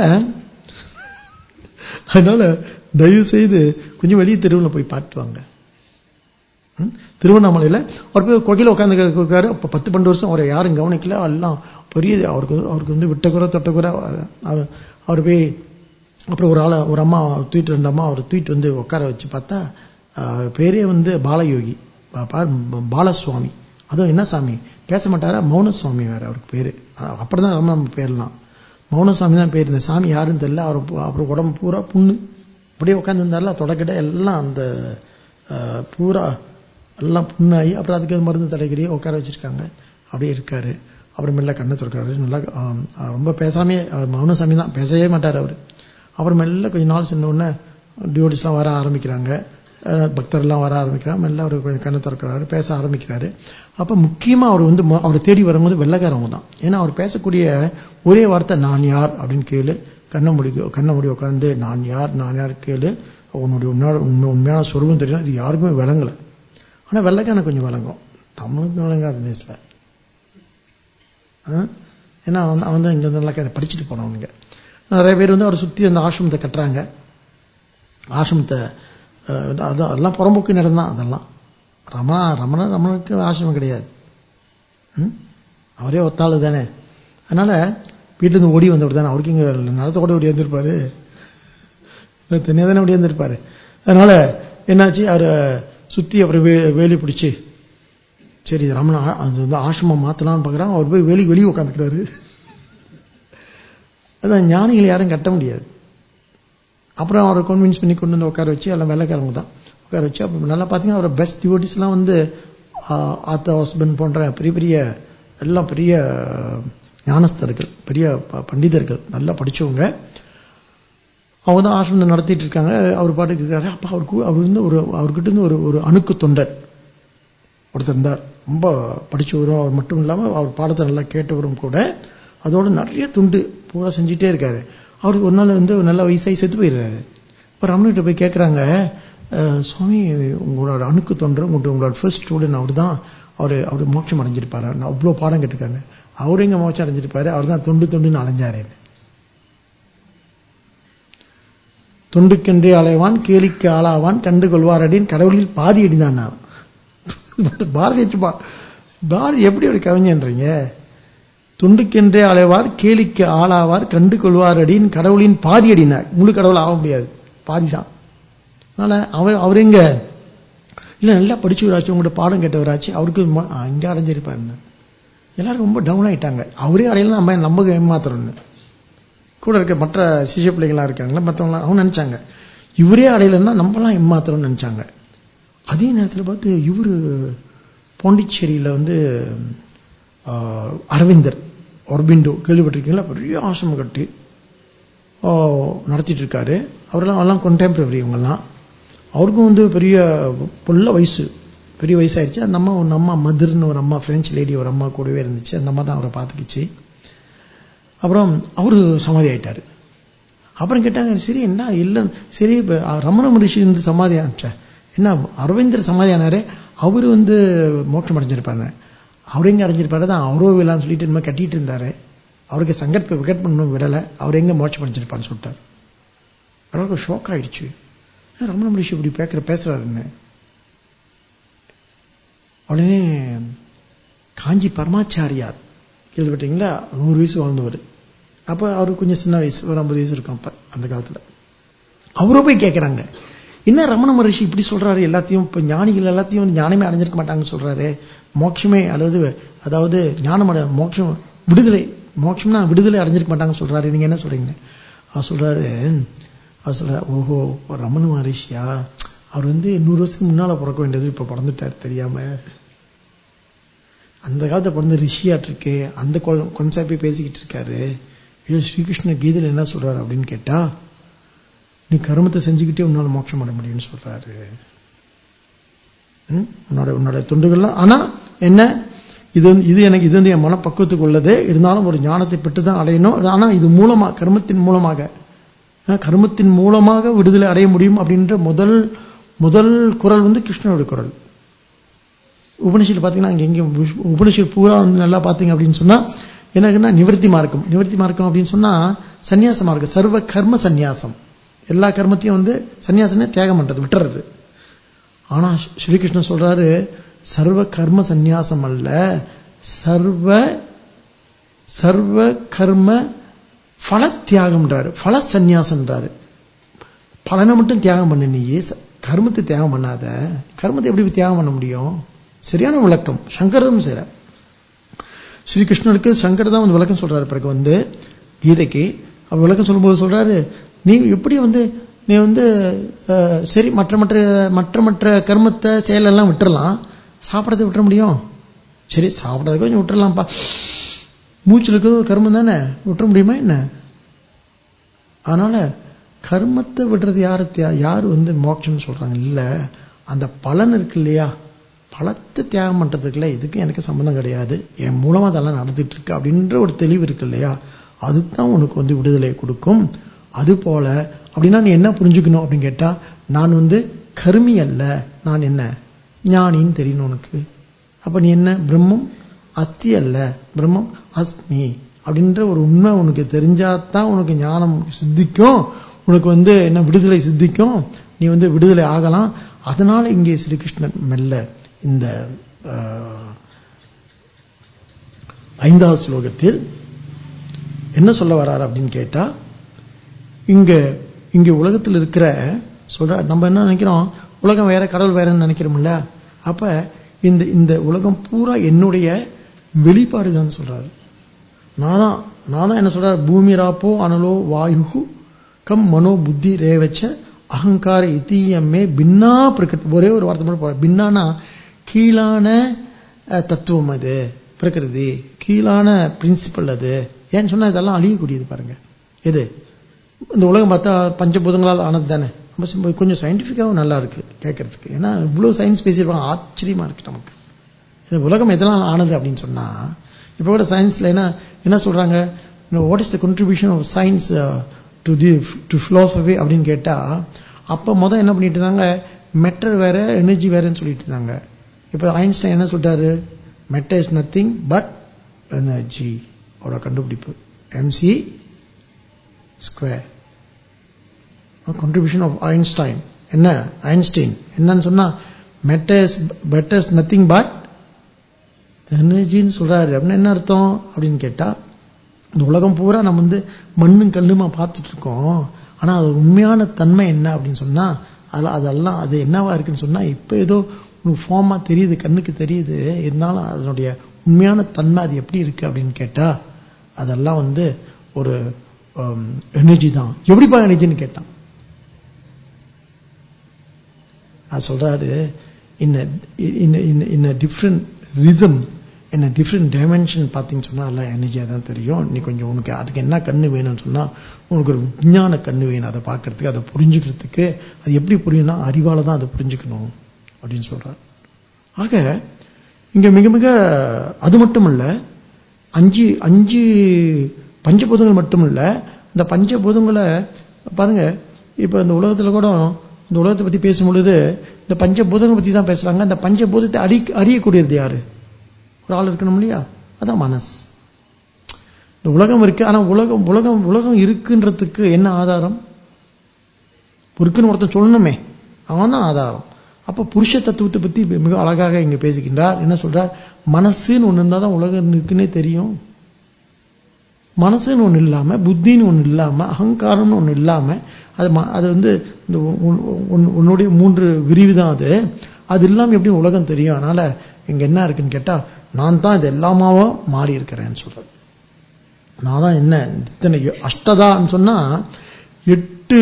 அதனால தயவு செய்து கொஞ்சம் வெளியே தெருவில் போய் பார்த்துட்டு வாங்க. திருவண்ணாமலையில அவர் போய் கோகையில் உட்காந்து இருக்காரு. அப்ப பத்து பன்னெண்டு வருஷம் அவரை யாரும் கவனிக்கல. எல்லாம் பெரிய அவருக்கு அவருக்கு வந்து விட்டக்குறை தொட்டக்குறை. அவர் போய் அப்புறம் ஒரு ஆளை, ஒரு அம்மா தூக்கிட்டு ரெண்டு அம்மா அவர் தூக்கிட்டு வந்து உட்கார வச்சு பார்த்தா பேரே வந்து பாலயோகி, பாலசுவாமி. அதுவும் என்ன சாமி பேச மாட்டாரா? மௌனசுவாமி வேற அவருக்கு பேரு. அப்படிதான் ரொம்ப நம்ம பேர்லாம் மௌனசுவாமி தான் பேர். இந்த சாமி யாருன்னு தெரியல. அவர் அப்புறம் உடம்பு பூரா புண்ணு, அப்படியே உட்காந்து இருந்தால தொடக்கிட்ட எல்லாம் அந்த பூரா எல்லாம் புண்ணாகி அப்புறம் அதுக்கு மருந்து தலைக்கிறியே உட்கார வச்சிருக்காங்க. அப்படியே இருக்காரு. அப்புறம் மெல்ல கண்ணை திறக்கிறாரு. நல்லா ரொம்ப பேசாமே, மௌனசாமி தான், பேசவே மாட்டார் அவர். அப்புறம் மெல்ல கொஞ்ச நாள் சின்ன உடனே டிவோட்டிஸ்லாம் வர ஆரம்பிக்கிறாங்க, பக்தர்லாம் வர ஆரம்பிக்கிறாங்க. மெல்ல அவர் கொஞ்சம் கண்ணை திறக்கிறாரு, பேச ஆரம்பிக்கிறாரு. அப்ப முக்கியமா அவர் வந்து அவரை தேடி வரும்போது வெள்ளைக்காரவங்க தான். ஏன்னா அவர் பேசக்கூடிய ஒரே வார்த்தை நான் யார் அப்படின்னு கேளு. கண்ணை முடி கண்ணை முடி உட்காந்து நான் யார் நான் யார் கேளு, உன்னுடைய உண்மை உண்மையான சொருபம் தெரியும். இது யாருக்குமே விளங்கல. ஆனா வெள்ளைக்கான கொஞ்சம் விளங்கும், தமிழுக்கு விளங்காது நேசில. ஏன்னா அவன் அவன் தான் இங்க நல்லா படிச்சுட்டு போனவனுங்க. நிறைய பேர் வந்து அவரை சுத்தி அந்த ஆசிரமத்தை கட்டுறாங்க. ஆசிரமத்தை அதான் அதெல்லாம் புறம்போக்கு நடந்தான். அதெல்லாம் ரமணா ரமண ரமணனுக்கு ஆசிரமம் கிடையாது. அவரே ஒத்தாளு தானே. அதனால வீட்டுல இருந்து ஓடி வந்தவர் தானே. அவருக்கு இங்க நிலத்தை கூட ஓடி வந்திருப்பாரு, தனியா தானே ஓடி வந்திருப்பாரு. அதனால என்னாச்சு, அவரை சுத்தி அப்புறம் வேலி பிடிச்சு சரி ரமணா அது வந்து ஆசிரமம் மாத்தலாம்னு பாக்குறாங்க. அவர் போய் வேலி வெளியே உட்காந்துக்கிறாரு. அதான் ஞானிகளை யாரும் கட்ட முடியாது. அப்புறம் அவரை கன்வின்ஸ் பண்ணி கொண்டு வந்து உட்கார வச்சு, எல்லாம் வெள்ளைக்காரங்க தான் உட்கார வச்சு. அப்ப நல்லா பாத்தீங்கன்னா அவரை பெஸ்ட் டிவோட்டிஸ் எல்லாம் வந்து ஆத்தா ஹஸ்பண்ட் போன்ற பெரிய பெரிய எல்லாம் பெரிய ஞானஸ்தர்கள், பெரிய பண்டிதர்கள், நல்லா படிச்சவங்க. அவங்க தான் ஆசிரமத்தை நடத்திட்டு இருக்காங்க. அவர் பாட்டுக்கு இருக்காரு. அப்ப அவருக்கு அவர் வந்து ஒரு அவர்கிட்ட இருந்து ஒரு ஒரு அணுக்கு தொண்டர் ஒருத்தர் இருந்தார். ரொம்ப படிச்சவரும் அவர் மட்டும் இல்லாம அவர் பாடத்தை நல்லா கேட்டவரும் கூட. அதோட நிறைய துண்டு பூரா செஞ்சுட்டே இருக்காரு. அவருக்கு ஒரு நாள் வந்து நல்ல வயசாகி செத்து போயிடுறாரு. இப்போ ரமணகிட்ட போய் கேட்குறாங்க, சுவாமி உங்களோட அணுக்கு தொண்டர் உங்களோட உங்களோட ஃபர்ஸ்ட் ஸ்டூடெண்ட் அவர் தான், அவர் அவர் மோட்சம் அடைஞ்சிருப்பாரு, நான் அவ்வளோ பாடம் கேட்டிருக்காங்க. அவரு எங்க மோட்சம் அடைஞ்சிருப்பாரு, அவர் தான் தொண்டு தொண்டுன்னு அலைஞ்சாரு. தொண்டுக்கென்றே அலைவான் கேலிக்கு ஆளாவான் கண்டு கொள்வாரடின் கடவுளில் பாதி அடிதான். பாரதி பாரதி எப்படி ஒரு கவிஞன்றீங்க? தொண்டுக்கென்றே அலைவார் கேலிக்கு ஆளாவார் கண்டு கொள்வாரடின் கடவுளின் பாதி அடினார். முழு கடவுள் ஆக முடியாது, பாதி தான். அதனால அவர் அவர் எங்க இல்ல நல்லா படிச்சவராச்சு, உங்கள்கிட்ட பாடம் கேட்டவராச்சு, அவருக்கு இங்க அடைஞ்சிருப்பாரு. எல்லாரும் ரொம்ப டவுன் ஆயிட்டாங்க. அவரே அடையலாம், நம்ம நம்ம ஏமாத்துறோம்னு. கூட இருக்க மற்ற சிஷ்ய பிள்ளைகளா இருக்காங்களா மற்றவங்க அவங்க நினைச்சாங்க இவரே அடையலன்னா நம்மளாம் ஏமாத்துறோம்னு நினைச்சாங்க. அதே நேரத்தில் பார்த்து இவரு பாண்டிச்சேரியில வந்து அரவிந்தர் அரபிண்டோ கேள்விப்பட்டிருக்கீங்களா, பெரிய ஆசிரமம் கட்டி நடத்திட்டு இருக்காரு. அவரெல்லாம் எல்லாம் கொண்டெம்பரரி இவங்கெல்லாம். அவருக்கும் வந்து பெரிய புள்ள வயசு, பெரிய வயசாயிருச்சு. அந்த அம்மா ஒரு அம்மா மதுர்னு ஒரு அம்மா, பிரெஞ்சு லேடி ஒரு அம்மா கூடவே இருந்துச்சு. அந்த அம்மா தான் அவரை பார்த்துக்கிச்சு. அப்புறம் அவரு சமாதி ஆயிட்டாரு. அப்புறம் கேட்டாங்க, சரி என்ன இல்லை, சரி இப்ப ரமண மகரிஷி வந்து சமாதி ஆச்சா, என்ன அரவிந்தர் சமாதி ஆனாரு, அவரு வந்து மோட்சம் அடைஞ்சிருப்பாரு. அவரு எங்க அடைஞ்சிருப்பாரு தான் அவரோ விழான்னு சொல்லிட்டு இந்த மாதிரி கட்டிட்டு இருந்தாரு. அவருக்கு சங்கற்ப விகட் பண்ணணும் விடலை, அவர் எங்க மோட்சம் அடைஞ்சிருப்பான்னு சொல்லிட்டாரு. அவருக்கு ஷோக் ஆயிடுச்சு, ரமண மகரிஷி இப்படி பேக்கிற பேசுறாருன்னு. உடனே காஞ்சி பரமாச்சாரியார் கேள்விப்பட்டீங்களா, நூறு வயசு வாழ்ந்தவர். அப்ப அவருக்கு கொஞ்சம் சின்ன வயசு, ஒரு ஐம்பது வயசு இருக்கும் அப்ப அந்த காலத்துல. அவரோ போய் கேட்கிறாங்க, என்ன ரமண மகரிஷி இப்படி சொல்றாரு, எல்லாத்தையும் இப்ப ஞானிகள் எல்லாத்தையும் ஞானமே அடைஞ்சிருக்க மாட்டாங்கன்னு சொல்றாரு, மோட்சமே அல்லது அதாவது ஞானம் அடை மோட்சம் விடுதலை, மோட்சம்னா விடுதலை அடைஞ்சிருக்க மாட்டாங்கன்னு சொல்றாரு, நீங்க என்ன சொல்றீங்க? அவர் சொல்றாரு, அவர் சொல்ற ஓஹோ ரமண மகரிஷியா, அவர் வந்து நூறு வருஷத்துக்கு முன்னால பிறக்க வேண்டியது இப்ப பிறந்துட்டாரு தெரியாம. அந்த காலத்தை பிறந்த ரிஷியாட்டு இருக்கு, அந்த கான்செப்டே பேசிக்கிட்டு இருக்காரு. ஸ்ரீகிருஷ்ண கீதையில என்ன சொல்றாரு அப்படின்னு கேட்டா, நீ கர்மத்தை செஞ்சுக்கிட்டே உன்னால மோட்சம் அடைய முடியும்னு சொல்றாரு. உன்னோட உன்னோட தொண்டுகள்லாம். ஆனா என்ன இது இது எனக்கு இது வந்து என் மனப்பக்குவத்துக்கு உள்ளது, இருந்தாலும் ஒரு ஞானத்தை பெற்றுதான் அடையணும். ஆனா இது மூலமா கர்மத்தின் மூலமாக கர்மத்தின் மூலமாக விடுதலை அடைய முடியும் அப்படின்ற முதல் முதல் குரல் வந்து கிருஷ்ணனுடைய குரல். உபனிஷத்து பாத்தீங்கன்னா அங்க எங்க உபனிஷத்து பூரா வந்து நல்லா பாத்தீங்க அப்படின்னு சொன்னா எனக்குன்னா நிவர்த்தி மார்க்கம், நிவர்த்தி மார்க்கம் அப்படின்னு சொன்னா சன்னியாச மார்க்கம், சர்வ கர்ம சந்நியாசம். எல்லா கர்மத்தையும் வந்து சன்னியாசமே தியாகம் பண்றது, விட்டுறது. ஆனா ஸ்ரீகிருஷ்ணன் சொல்றாரு, சர்வ கர்ம சந்நியாசம் அல்ல, சர்வ சர்வ கர்ம பல தியாகம்ன்றாரு, பல சந்நியாசம்ன்றாரு. பலனை மட்டும் தியாகம் பண்ண, நீயே கர்மத்தை தியாகம் பண்ணாத. கர்மத்தை எப்படி தியாகம் பண்ண முடியும்? சரியான விளக்கம் சங்கரும் செய்யற. ஸ்ரீகிருஷ்ணனுக்கு சங்கர் தான் வந்து விளக்கம் சொல்றாரு. பிறகு வந்து கீதைக்கு அவர் விளக்கம் சொல்லும்போது சொல்றாரு, நீ எப்படி வந்து நீ வந்து சரி மற்ற மற்ற மற்ற மற்ற கர்மத்தை செயலெல்லாம் விட்டுறலாம், சாப்பிடறதை விட்டுற முடியும்? சரி சாப்பிடறத கொஞ்சம் விட்டுறலாம்ப்பா, மூச்சுல இருக்கிற கர்மம் தானே, விட்டுற முடியுமா என்ன? அதனால கர்மத்தை விடுறது யாரு யாரு வந்து மோட்சம் சொல்றாங்க? இல்ல, அந்த பலன் இருக்கு இல்லையா, பலத்தை தியாகம் பண்றதுக்குள்ள இதுக்கு எனக்கு சம்பந்தம் கிடையாது, என் மூலமா அதெல்லாம் நடந்துட்டு இருக்கு அப்படின்ற ஒரு தெளிவு இருக்கு இல்லையா, அதுதான் உனக்கு வந்து விடுதலையை கொடுக்கும். அது போல அப்படின்னா நீ என்ன புரிஞ்சுக்கணும் அப்படின்னு கேட்டா, நான் வந்து கர்மி அல்ல, நான் என்ன ஞானின்னு தெரியணும் உனக்கு. அப்ப நீ என்ன பிரம்மம் அஸ்தி அல்ல, பிரம்மம் அஸ்மி அப்படின்ற ஒரு உண்மை உனக்கு தெரிஞ்சாதான் உனக்கு ஞானம் சித்திக்கும், உனக்கு வந்து என்ன விடுதலை சித்திக்கும், நீ வந்து விடுதலை ஆகலாம். அதனால இங்கே ஸ்ரீகிருஷ்ணன் மெல்ல இந்த ஐந்தாவது ஸ்லோகத்தில் என்ன சொல்ல வர்றாரு அப்படின்னு கேட்டா, இங்க இங்க உலகத்தில் இருக்கிற சொல்ற நம்ம என்ன நினைக்கிறோம், உலகம் வேற கடவுள் வேறன்னு நினைக்கிறோம்ல. அப்ப இந்த இந்த உலகம் பூரா என்னுடைய வெளிப்பாடுதான் சொல்றாரு. நான் தான் நான் தான் என்ன சொல்றாரு, பூமி ராப்போ அனலோ வாயு கம் மனோ புத்தி ரேவச்ச அகங்கார இத்தியமே பின்னா பிரகிருதி. ஒரே ஒரு வார்த்தை மட்டும் போற, பின்னானா கீழான தத்துவம், அது பிரகிருதி கீழான பிரின்சிபல். அது ஏன்னு சொன்னா இதெல்லாம் அழியக்கூடியது. பாருங்க, எது இந்த உலகம் பார்த்தா பஞ்சபூதங்களால் ஆனது தானே. கொஞ்சம் சயின்டிபிக்காவும் நல்லா இருக்கு கேட்கறதுக்கு, ஏன்னா இவ்வளவு சயின்ஸ் பேசியிருப்பாங்க, ஆச்சரியமா இருக்கு நமக்கு. உலகம் எதெல்லாம் ஆனது அப்படின்னு சொன்னா இப்போ கூட சயின்ஸ்ல என்ன என்ன சொல்றாங்க, what is the contribution of science to the to philosophy அப்படின்னு கேட்டா, அப்ப முதல் என்ன பண்ணிட்டு இருந்தாங்க, மெட்டர் வேற எனர்ஜி வேறன்னு சொல்லிட்டு இருந்தாங்க. இப்ப ஐன்ஸ்டைன் என்ன சொல்றாரு, matter is nothing but energy. அவரோட கண்டுபிடிப்பு MC square. contribution of Einstein என்ன, ஐன்ஸ்டைன் என்னன்னு சொன்னா matter is matter is nothing but எனர்ஜின்னு சொல்றாரு. அப்படின்னு என்ன அர்த்தம் அப்படின்னு கேட்டா, இந்த உலகம் பூரா நம்ம வந்து மண்ணும் கல்லுமா பார்த்துட்டு இருக்கோம். ஆனா அது உண்மையான தன்மை என்ன அப்படின்னு சொன்னா, அது அதெல்லாம் அது என்னவா இருக்குன்னு சொன்னா, இப்ப ஏதோ ஒரு ஃபார்மா தெரியுது, கண்ணுக்கு தெரியுது. இருந்தாலும் அதனுடைய உண்மையான தன்மை அது எப்படி இருக்கு அப்படின்னு கேட்டா, அதெல்லாம் வந்து ஒரு எனர்ஜி தான். எப்படிப்பா எனர்ஜின்னு கேட்டான். அது சொல்றாரு, in a in a in a different rhythm, in a different dimension பாத்தீங்கன்னு சொன்னா எல்லாம் எனர்ஜியா தான் தெரியும். நீ கொஞ்சம் உனக்கு அதுக்கு என்ன கண்ணு வேணும்னு சொன்னா, உனக்கு ஒரு விஞ்ஞான கண்ணு வேணும், அதை பார்க்கறதுக்கு, அதை புரிஞ்சுக்கிறதுக்கு. அது எப்படி புரியும்னா அறிவால தான் அதை புரிஞ்சுக்கணும் அப்படின்னு சொல்றாரு. ஆக இங்க மிக மிக அது மட்டும் இல்ல, அஞ்சு அஞ்சு பஞ்சபூதங்கள் மட்டும் இல்ல, இந்த பஞ்சபூதங்களை பாருங்க. இப்ப இந்த உலகத்துல கூட இந்த உலகத்தை பத்தி பேசும் பொழுது இந்த பஞ்சபூதங்களை பத்தி தான் பேசுறாங்க. இந்த பஞ்சபூதத்தை அறி அறியக்கூடியது யாரு? ஒரு ஆள் இருக்கணும் இல்லையா? அதான் மனசு. இந்த உலகம் இருக்கு, ஆனா உலகம் உலகம் உலகம் இருக்குன்றதுக்கு என்ன ஆதாரம்? இருக்குன்னு ஒருத்தன் சொல்லணுமே, அவன் தான் ஆதாரம். அப்ப புருஷ தத்துவத்தை பத்தி மிக அழகாக இங்க பேசுகின்றார். என்ன சொல்றார், மனசுன்னு ஒண்ணு இருந்தா தான் உலகம் இருக்குன்னே தெரியும். மனசுன்னு ஒண்ணு இல்லாம, புத்தின்னு ஒண்ணு இல்லாம, அகங்காரம்னு ஒண்ணு இல்லாம, அது அது வந்து இந்த உன்னுடைய மூன்று விரிவு தான் அது. அது இல்லாம எப்படி உலகம் தெரியும்? அதனால இங்க என்ன இருக்குன்னு கேட்டா, நான் தான் இது எல்லாமாவோ மாறி இருக்கிறேன்னு சொல்றது. நான் தான் என்ன இத்தனை அஷ்டதான்னு சொன்னா எட்டு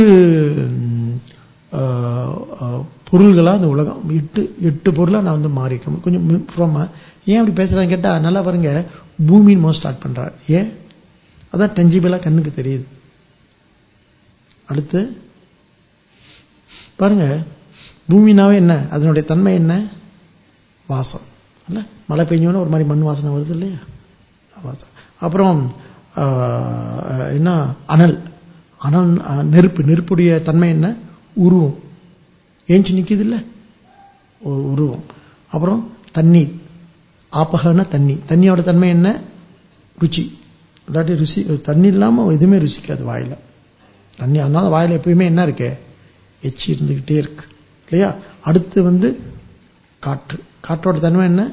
பொருள்களா இந்த உலகம், எட்டு எட்டு பொருளா நான் வந்து மாறி இருக்கேன். கொஞ்சம் ஃப்ரம் ஏன் அப்படி பேசுறான்னு கேட்டா, நல்லா பாருங்க, பூமின்னு மோஸ்ட் ஸ்டார்ட் பண்றார். ஏன்? அதான் டெஞ்சிபிளா கண்ணுக்கு தெரியுது. அடுத்து பாருங்க, பூமினாவே என்ன, அதனுடைய தன்மை என்ன? வாசம். இல்ல, மழை பெஞ்சோன்னு ஒரு மாதிரி மண் வாசனை வருது இல்லையா? அப்புறம் என்ன, அனல். அனல் நெருப்பு. நெருப்புடைய தன்மை என்ன? உருவம். ஏஞ்சி நிக்குது இல்ல, உருவம். அப்புறம் தண்ணீர். ஆப்பகன தண்ணி. தண்ணியோட தன்மை என்ன? ருச்சி. இல்லாட்டி ருசி, தண்ணி இல்லாம எதுவுமே ருசிக்காது வாயில. தண்ணி, அதனால வாயில எப்பயுமே என்ன இருக்கு? எச்சி இருந்துகிட்டே இருக்கு இல்லையா? அடுத்து வந்து காற்று. காற்றோட தன்மை என்ன?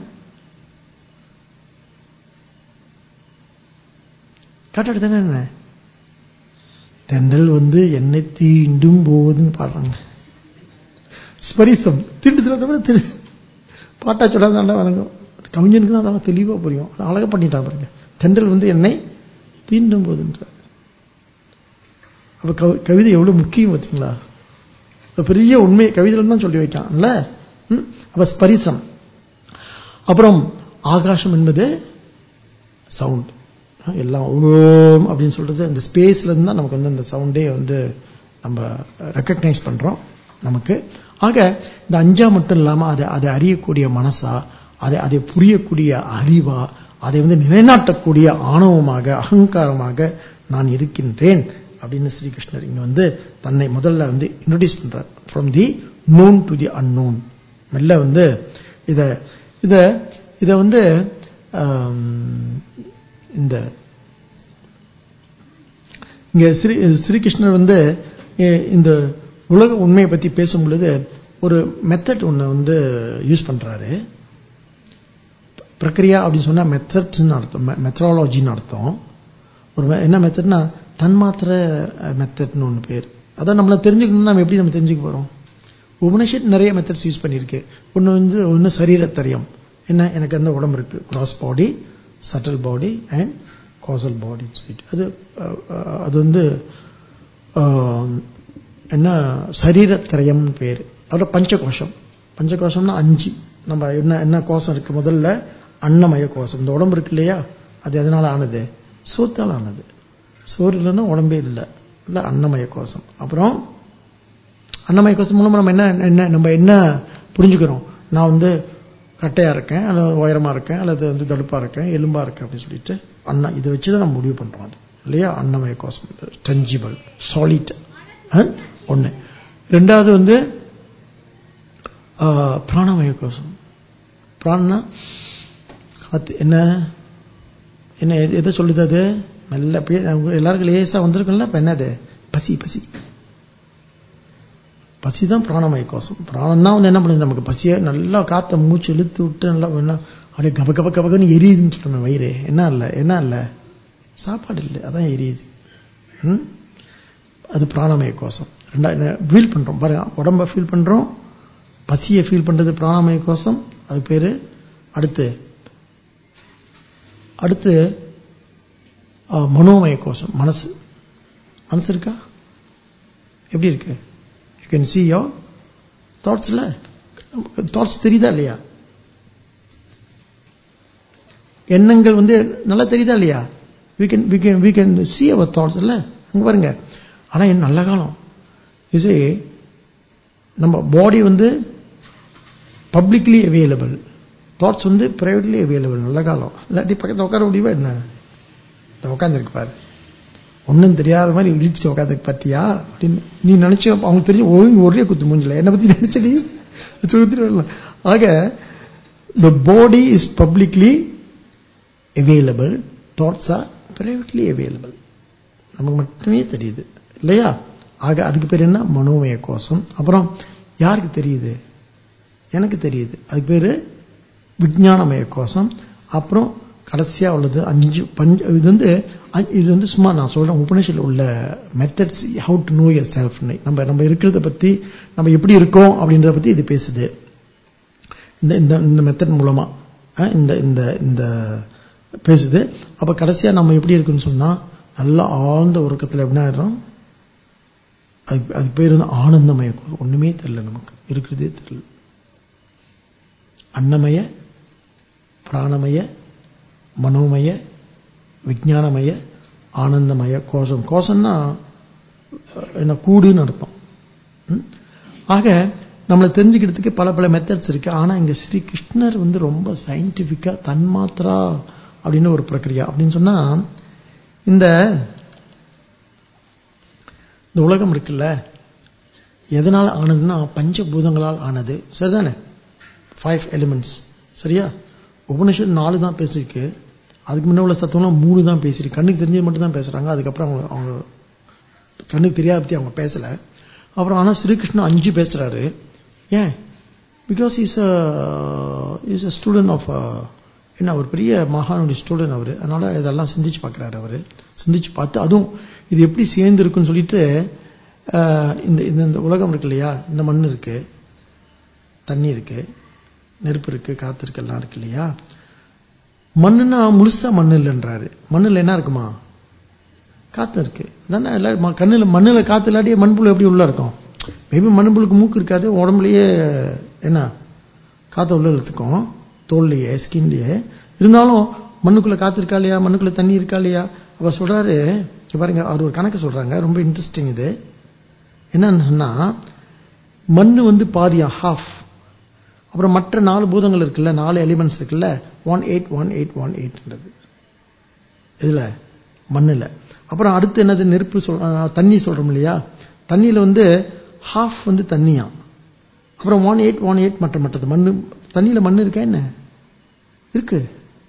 காற்றோட தன்மை என்ன? தென்றல் வந்து என்னை தீண்டும் போதுன்னு பாடுறாங்க. ஸ்பரிசம். தீண்டு தவிர திரு பாட்டா சொல்லாத வணங்கும். கவிஞனுக்கு தான் அதெல்லாம் தெளிவா புரியும். அழகா பண்ணிட்டான் பாருங்க. தென்றல் வந்து என்னை தீண்டும் போதுன்ற. அப்ப கவிதை எவ்வளவு முக்கியம் பார்த்தீங்களா? பெரிய உண்மை கவிதையில தான் சொல்லி வைக்கான்ல. அப்ப ஸ்பரிசம். அப்புறம் ஆகாசம் என்பது சவுண்ட். எல்லாம் ஓம் அப்படின்னு சொல்றது அந்த ஸ்பேஸ்ல இருந்து தான் நமக்கு வந்து அந்த சவுண்டே வந்து நம்ம ரெக்கக்னைஸ் பண்றோம் நமக்கு. ஆக இந்த அஞ்சா மட்டும் இல்லாம அதை அதை அறியக்கூடிய மனசா, அதை அதை புரியக்கூடிய அறிவா, அதை வந்து நிலைநாட்டக்கூடிய ஆணவமாக, அகங்காரமாக நான் இருக்கின்றேன் அப்படின்னு ஸ்ரீகிருஷ்ணர் இங்க வந்து தன்னை முதல்ல வந்து இன்ட்ரோடியூஸ் பண்றார். From the known to the unknown. மெல்ல வந்து இத இத இத வந்து இந்த இங்க ஸ்ரீ ஸ்ரீகிருஷ்ணர் வந்து இந்த உலக உண்மையை பத்தி பேசும் பொழுது ஒரு மெத்தட் ஒண்ணு வந்து யூஸ் பண்றாரு. பிரக்ரியா அப்படின்னு சொன்னா மெத்தட்ஸ் அர்த்தம், மெத்தடாலஜின்னு அர்த்தம். ஒரு என்ன மெத்தட்னா தன்மாத்திர மெத்தட்னு ஒன்று பேர். அதான் நம்மளை தெரிஞ்சுக்கணும்னா நம்ம எப்படி நம்ம தெரிஞ்சுக்க போறோம்? உபனிஷத் நிறைய மெத்தட்ஸ் யூஸ் பண்ணியிருக்கு. ஒன்று வந்து ஒன்று சரீரத்தரியம். என்ன, எனக்கு அந்த உடம்பு இருக்கு, gross body, subtle body and causal body. அது அது வந்து என்ன சரீரத்திரயம் பேரு. அதோட பஞ்சகோஷம். பஞ்சகோஷம்னா அஞ்சு. நம்ம என்ன என்ன கோஷம் இருக்கு? முதல்ல அன்னமய கோஷம். இந்த உடம்பு இருக்கு இல்லையா, அது எதனால ஆனது? சோத்தால் ஆனது. சோறு இல்லைன்னா உடம்பே இல்லை இல்ல, அன்னமய கோஷம். அப்புறம் அன்னமய கோஷம் மூலமா நம்ம என்ன என்ன நம்ம என்ன புரிஞ்சுக்கிறோம்? நான் வந்து கட்டையா இருக்கேன் அல்லது உயரமா இருக்கேன் அல்லது வந்து தடுப்பா இருக்கேன் எலும்பா இருக்கேன் அப்படின்னு சொல்லிட்டு அண்ணா இதை வச்சுதான் நம்ம முடிவு பண்றோம். அது இல்லையா? அன்னமய கோஷம் டென்ஜிபிள் சாலிட் ஒண்ணு. ரெண்டாவது வந்து பிராணமய கோஷம். பிராணனா காத்து. என்ன என்ன எதை சொல்லுது? அது நல்ல எல்லாருக்கும் லேசா வந்திருக்குல்ல. இப்ப என்னது? பசி. பசி பசி தான் பிராணமய கோஷம். பிராணம் தான் வந்து என்ன பண்ணுது? நமக்கு பசியை நல்லா காத்த மூச்சு இழுத்து விட்டு நல்லா அப்படியே கப கப கபகன்னு எரியுதுன்னு சொல்றோம் வயிறு. என்ன இல்லை என்ன இல்லை சாப்பாடு இல்லை, அதான் எரியுது. ம் அது பிராணமய கோஷம். ரெண்டா ஃபீல் பண்றோம் பாருங்க, உடம்ப ஃபீல் பண்றோம், பசியை ஃபீல் பண்றது பிராணமய கோஷம். அது பேரு. அடுத்து அடுத்து மனோமய கோஷம். மனசு. மனசு இருக்கா? எப்படி இருக்கு? You can see your thoughts. இல்ல தாட்ஸ் தெரியுதா இல்லையா? எண்ணங்கள் வந்து நல்லா தெரியுதா இல்லையா? we can we can we can see our thoughts. இல்ல அங்க பாருங்க. ஆனா என்ன நல்ல காலம் you see, நம்ம பாடி வந்து பப்ளிக்லி அவைலபிள், தாட்ஸ் வந்து பிரைவேட்லி அவைலபிள். நல்ல காலம். இல்லாட்டி பக்கத்தில் உட்கார முடியுமா என்ன? உட்காந்துருக்கு பாரு, ஒன்னும் தெரியாத மாதிரி இடிச்சுட்டு உட்காந்துருக்கு பார்த்தியா அப்படின்னு நீ நினைச்ச. அவங்க தெரிஞ்சு ஒழுங்கு ஒரே குத்து மூஞ்சல என்னை பத்தி நினைச்சடி. ஆக the body is publicly available, thoughts are privately available. நமக்கு மட்டுமே தெரியுது இல்லையா? ஆக அதுக்கு பேர் என்ன? மனோமய கோஷம். அப்புறம் யாருக்கு தெரியுது? எனக்கு தெரியுது. அதுக்கு பேரு விஞ்ஞானமய கோஷம். அப்புறம் கடைசியா உள்ளது அஞ்சு பஞ்ச. இது வந்து இது வந்து சும்மா நான் சொல்றேன், உபநிஷத்தில் உள்ள methods, how to know yourself. நம்ம நம்ம இருக்கிறத பத்தி, நம்ம எப்படி இருக்கோம் அப்படின்றத பத்தி இது பேசுது. இந்த இந்த மெத்தட் மூலமா இந்த இந்த இந்த பேசுது. அப்ப கடைசியா நம்ம எப்படி இருக்குன்னு சொன்னா, நல்லா ஆழ்ந்த உறக்கத்துல எப்படி ஆயிடுறோம்? அது அது பேர் வந்து ஆனந்தமய கோஷம். ஒண்ணுமே தெரியல, நமக்கு இருக்கிறதே தெரியல. அன்னமய, பிராணமய, மனோமய, விஞ்ஞானமய, ஆனந்தமய கோஷம். கோஷம்னா என்ன? கூடுன்னு அர்த்தம். ஆக நம்மளை தெரிஞ்சுக்கிறதுக்கு பல பல மெத்தட்ஸ் இருக்கு. ஆனா இங்க ஸ்ரீ கிருஷ்ணர் வந்து ரொம்ப சயின்டிபிக்கா தன்மாத்ரா அப்படின்னு ஒரு பிரக்ரியா அப்படின்னு சொன்னா, இந்த இந்த உலகம் இருக்குல்ல, எதனால ஆனதுன்னா பஞ்சபூதங்களால் ஆனது. சரிதானே? Five elements. சரியா? உபனிஷத் நாலு தான் பேசிருக்கு. அதுக்கு முன்ன உள்ள தத்துவம்லாம் மூணு தான் பேசிருக்கு. கண்ணுக்கு தெரிஞ்சது மட்டும் தான் பேசுறாங்க. அதுக்கப்புறம் அவங்க அவங்க கண்ணுக்கு தெரியாத பத்தி அவங்க பேசல. அப்புறம் ஆனா ஸ்ரீகிருஷ்ணன் அஞ்சு பேசுறாரு. ஏன்? Because is is a student of என்ன, ஒரு பெரிய மகானுடைய ஸ்டூடெண்ட் அவரு. அதனால இதெல்லாம் சிந்திச்சு பார்க்கிறாரு அவரு. சிந்திச்சு பார்த்து அதுவும் இது எப்படி சேர்ந்து இருக்குன்னு சொல்லிட்டு, இந்த இந்த உலகம் இருக்கு இல்லையா, இந்த மண் இருக்கு, தண்ணி இருக்கு, நெருப்பு இருக்கு, காத்து இருக்கு, எல்லாம் இருக்கு இல்லையா. மண்ணுன்னா முழுசா மண்ணு இல்லைன்றாரு. மண்ணுல என்ன இருக்குமா? காத்து இருக்கு. அதானே எல்லாரும் கண்ணுல மண்ணுல காத்து இல்லாட்டி மண்புழு எப்படி உள்ள இருக்கும்? மேபி மண்புழுக்கு மூக்கு இருக்காது, உடம்புலயே என்ன காத்த உள்ள இழுத்துக்கும், தோல்லையே ஸ்கின்லயே. இருந்தாலும் மண்ணுக்குள்ள காத்து இருக்கா இல்லையா, மண்ணுக்குள்ள தண்ணி இருக்கா இல்லையா. அப்ப சொல்றாரு பாருங்க, அவர் ஒரு கணக்கு சொல்றாங்க, ரொம்ப இன்ட்ரெஸ்டிங் இது. என்னன்னு சொன்னா, மண்ணு வந்து பாதியா, ஹாஃப். அப்புறம் மற்ற நாலு பூதங்கள் இருக்குல்ல, நாலு எலிமெண்ட்ஸ் இருக்குல்ல, one eight one eight one எயிட்ன்றது இதுல மண்ணுல. அப்புறம் அடுத்து என்னது? நெருப்பு சொல் தண்ணி சொல்றோம் இல்லையா, தண்ணியில வந்து ஹாஃப் வந்து தண்ணியா. அப்புறம் ஒன் எயிட் ஒன் எயிட் மற்ற மற்றது மண்ணு. தண்ணியில மண்ணு இருக்கா என்ன? இருக்கு.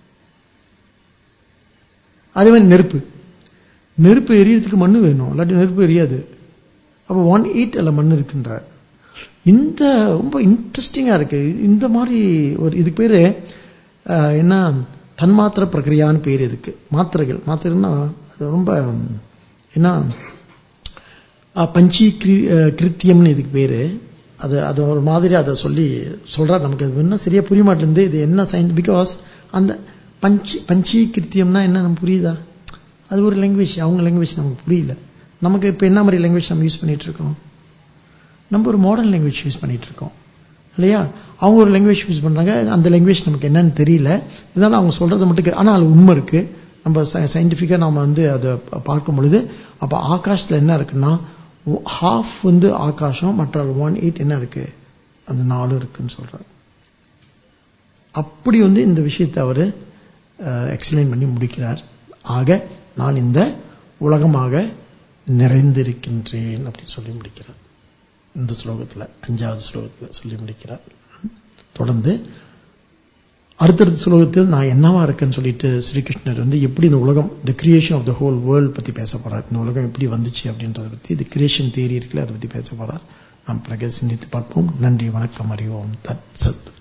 அதே மாதிரி நெருப்பு. நெருப்பு எரியறதுக்கு மண்ணு வேணும், இல்லாட்டி நெருப்பு எரியாது. அப்ப ஒன் எயிட் அல்ல மண்ணு இருக்குன்றார். இந்த ரொம்ப இன்ட்ரெஸ்டிங்கா இருக்கு. இந்த மாதிரி ஒரு இதுக்கு பேரு என்ன, தன்மாத்திர பிரக்ரியான்னு பேரு இதுக்கு. மாத்திரைகள், மாத்திரைன்னா ரொம்ப என்ன, பஞ்சி கிருத்தியம்னு இதுக்கு பேரு. அது அது ஒரு மாதிரி அதை சொல்லி சொல்றாரு. நமக்கு அது என்ன சரியா புரிய மாட்டேங்குது, இது என்ன சயின்ஸ். பிகாஸ் அந்த பஞ்சி பஞ்சி கிருத்தியம்னா என்ன நமக்கு புரியுதா? அது ஒரு லாங்குவேஜ், அவங்க லாங்குவேஜ் நமக்கு புரியல. நமக்கு இப்ப என்ன மாதிரி லாங்குவேஜ் நம்ம யூஸ் பண்ணிட்டு இருக்கோம்? நம்ம ஒரு மாடர்ன் லாங்குவேஜ் யூஸ் பண்ணிட்டு இருக்கோம் இல்லையா. அவங்க ஒரு லாங்குவேஜ் யூஸ் பண்றாங்க, அந்த லாங்குவேஜ் நமக்கு என்னன்னு தெரியல. இதனால அவங்க சொல்றதை மட்டும், ஆனா அது உண்மை இருக்கு. நம்ம சயின்டிபிக்கா நாம வந்து அதை பார்க்கும் பொழுது, அப்ப ஆகாசத்துல என்ன இருக்குன்னா, ஹாஃப் வந்து ஆகாசம், மற்ற ஒன் எயிட் என்ன இருக்கு, அந்த நாலு இருக்குன்னு சொல்றாரு. அப்படி வந்து இந்த விஷயத்தை அவர் எக்ஸ்பிளைன் பண்ணி முடிக்கிறார். ஆக நான் இந்த உலகமாக நிறைந்திருக்கின்றேன் அப்படின்னு சொல்லி முடிக்கிறார். இந்த ஸ்லோகத்தில், அஞ்சாவது ஸ்லோகத்தில் சொல்லி முடிக்கிறார். தொடர்ந்து அடுத்தடுத்த ஸ்லோகத்தில் நான் என்னவா இருக்கேன்னு சொல்லிட்டு ஸ்ரீகிருஷ்ணர் வந்து எப்படி இந்த உலகம், the creation of the whole world பத்தி பேச போறார். இந்த உலகம் எப்படி வந்துச்சு அப்படின்றத பத்தி, தி கிரியேஷன் தியரி இருக்குல்ல, அதை பத்தி பேச போறார். நாம் பிறகு சிந்தித்து பார்ப்போம். நன்றி, வணக்கம், அறிவோம். தத் சத்.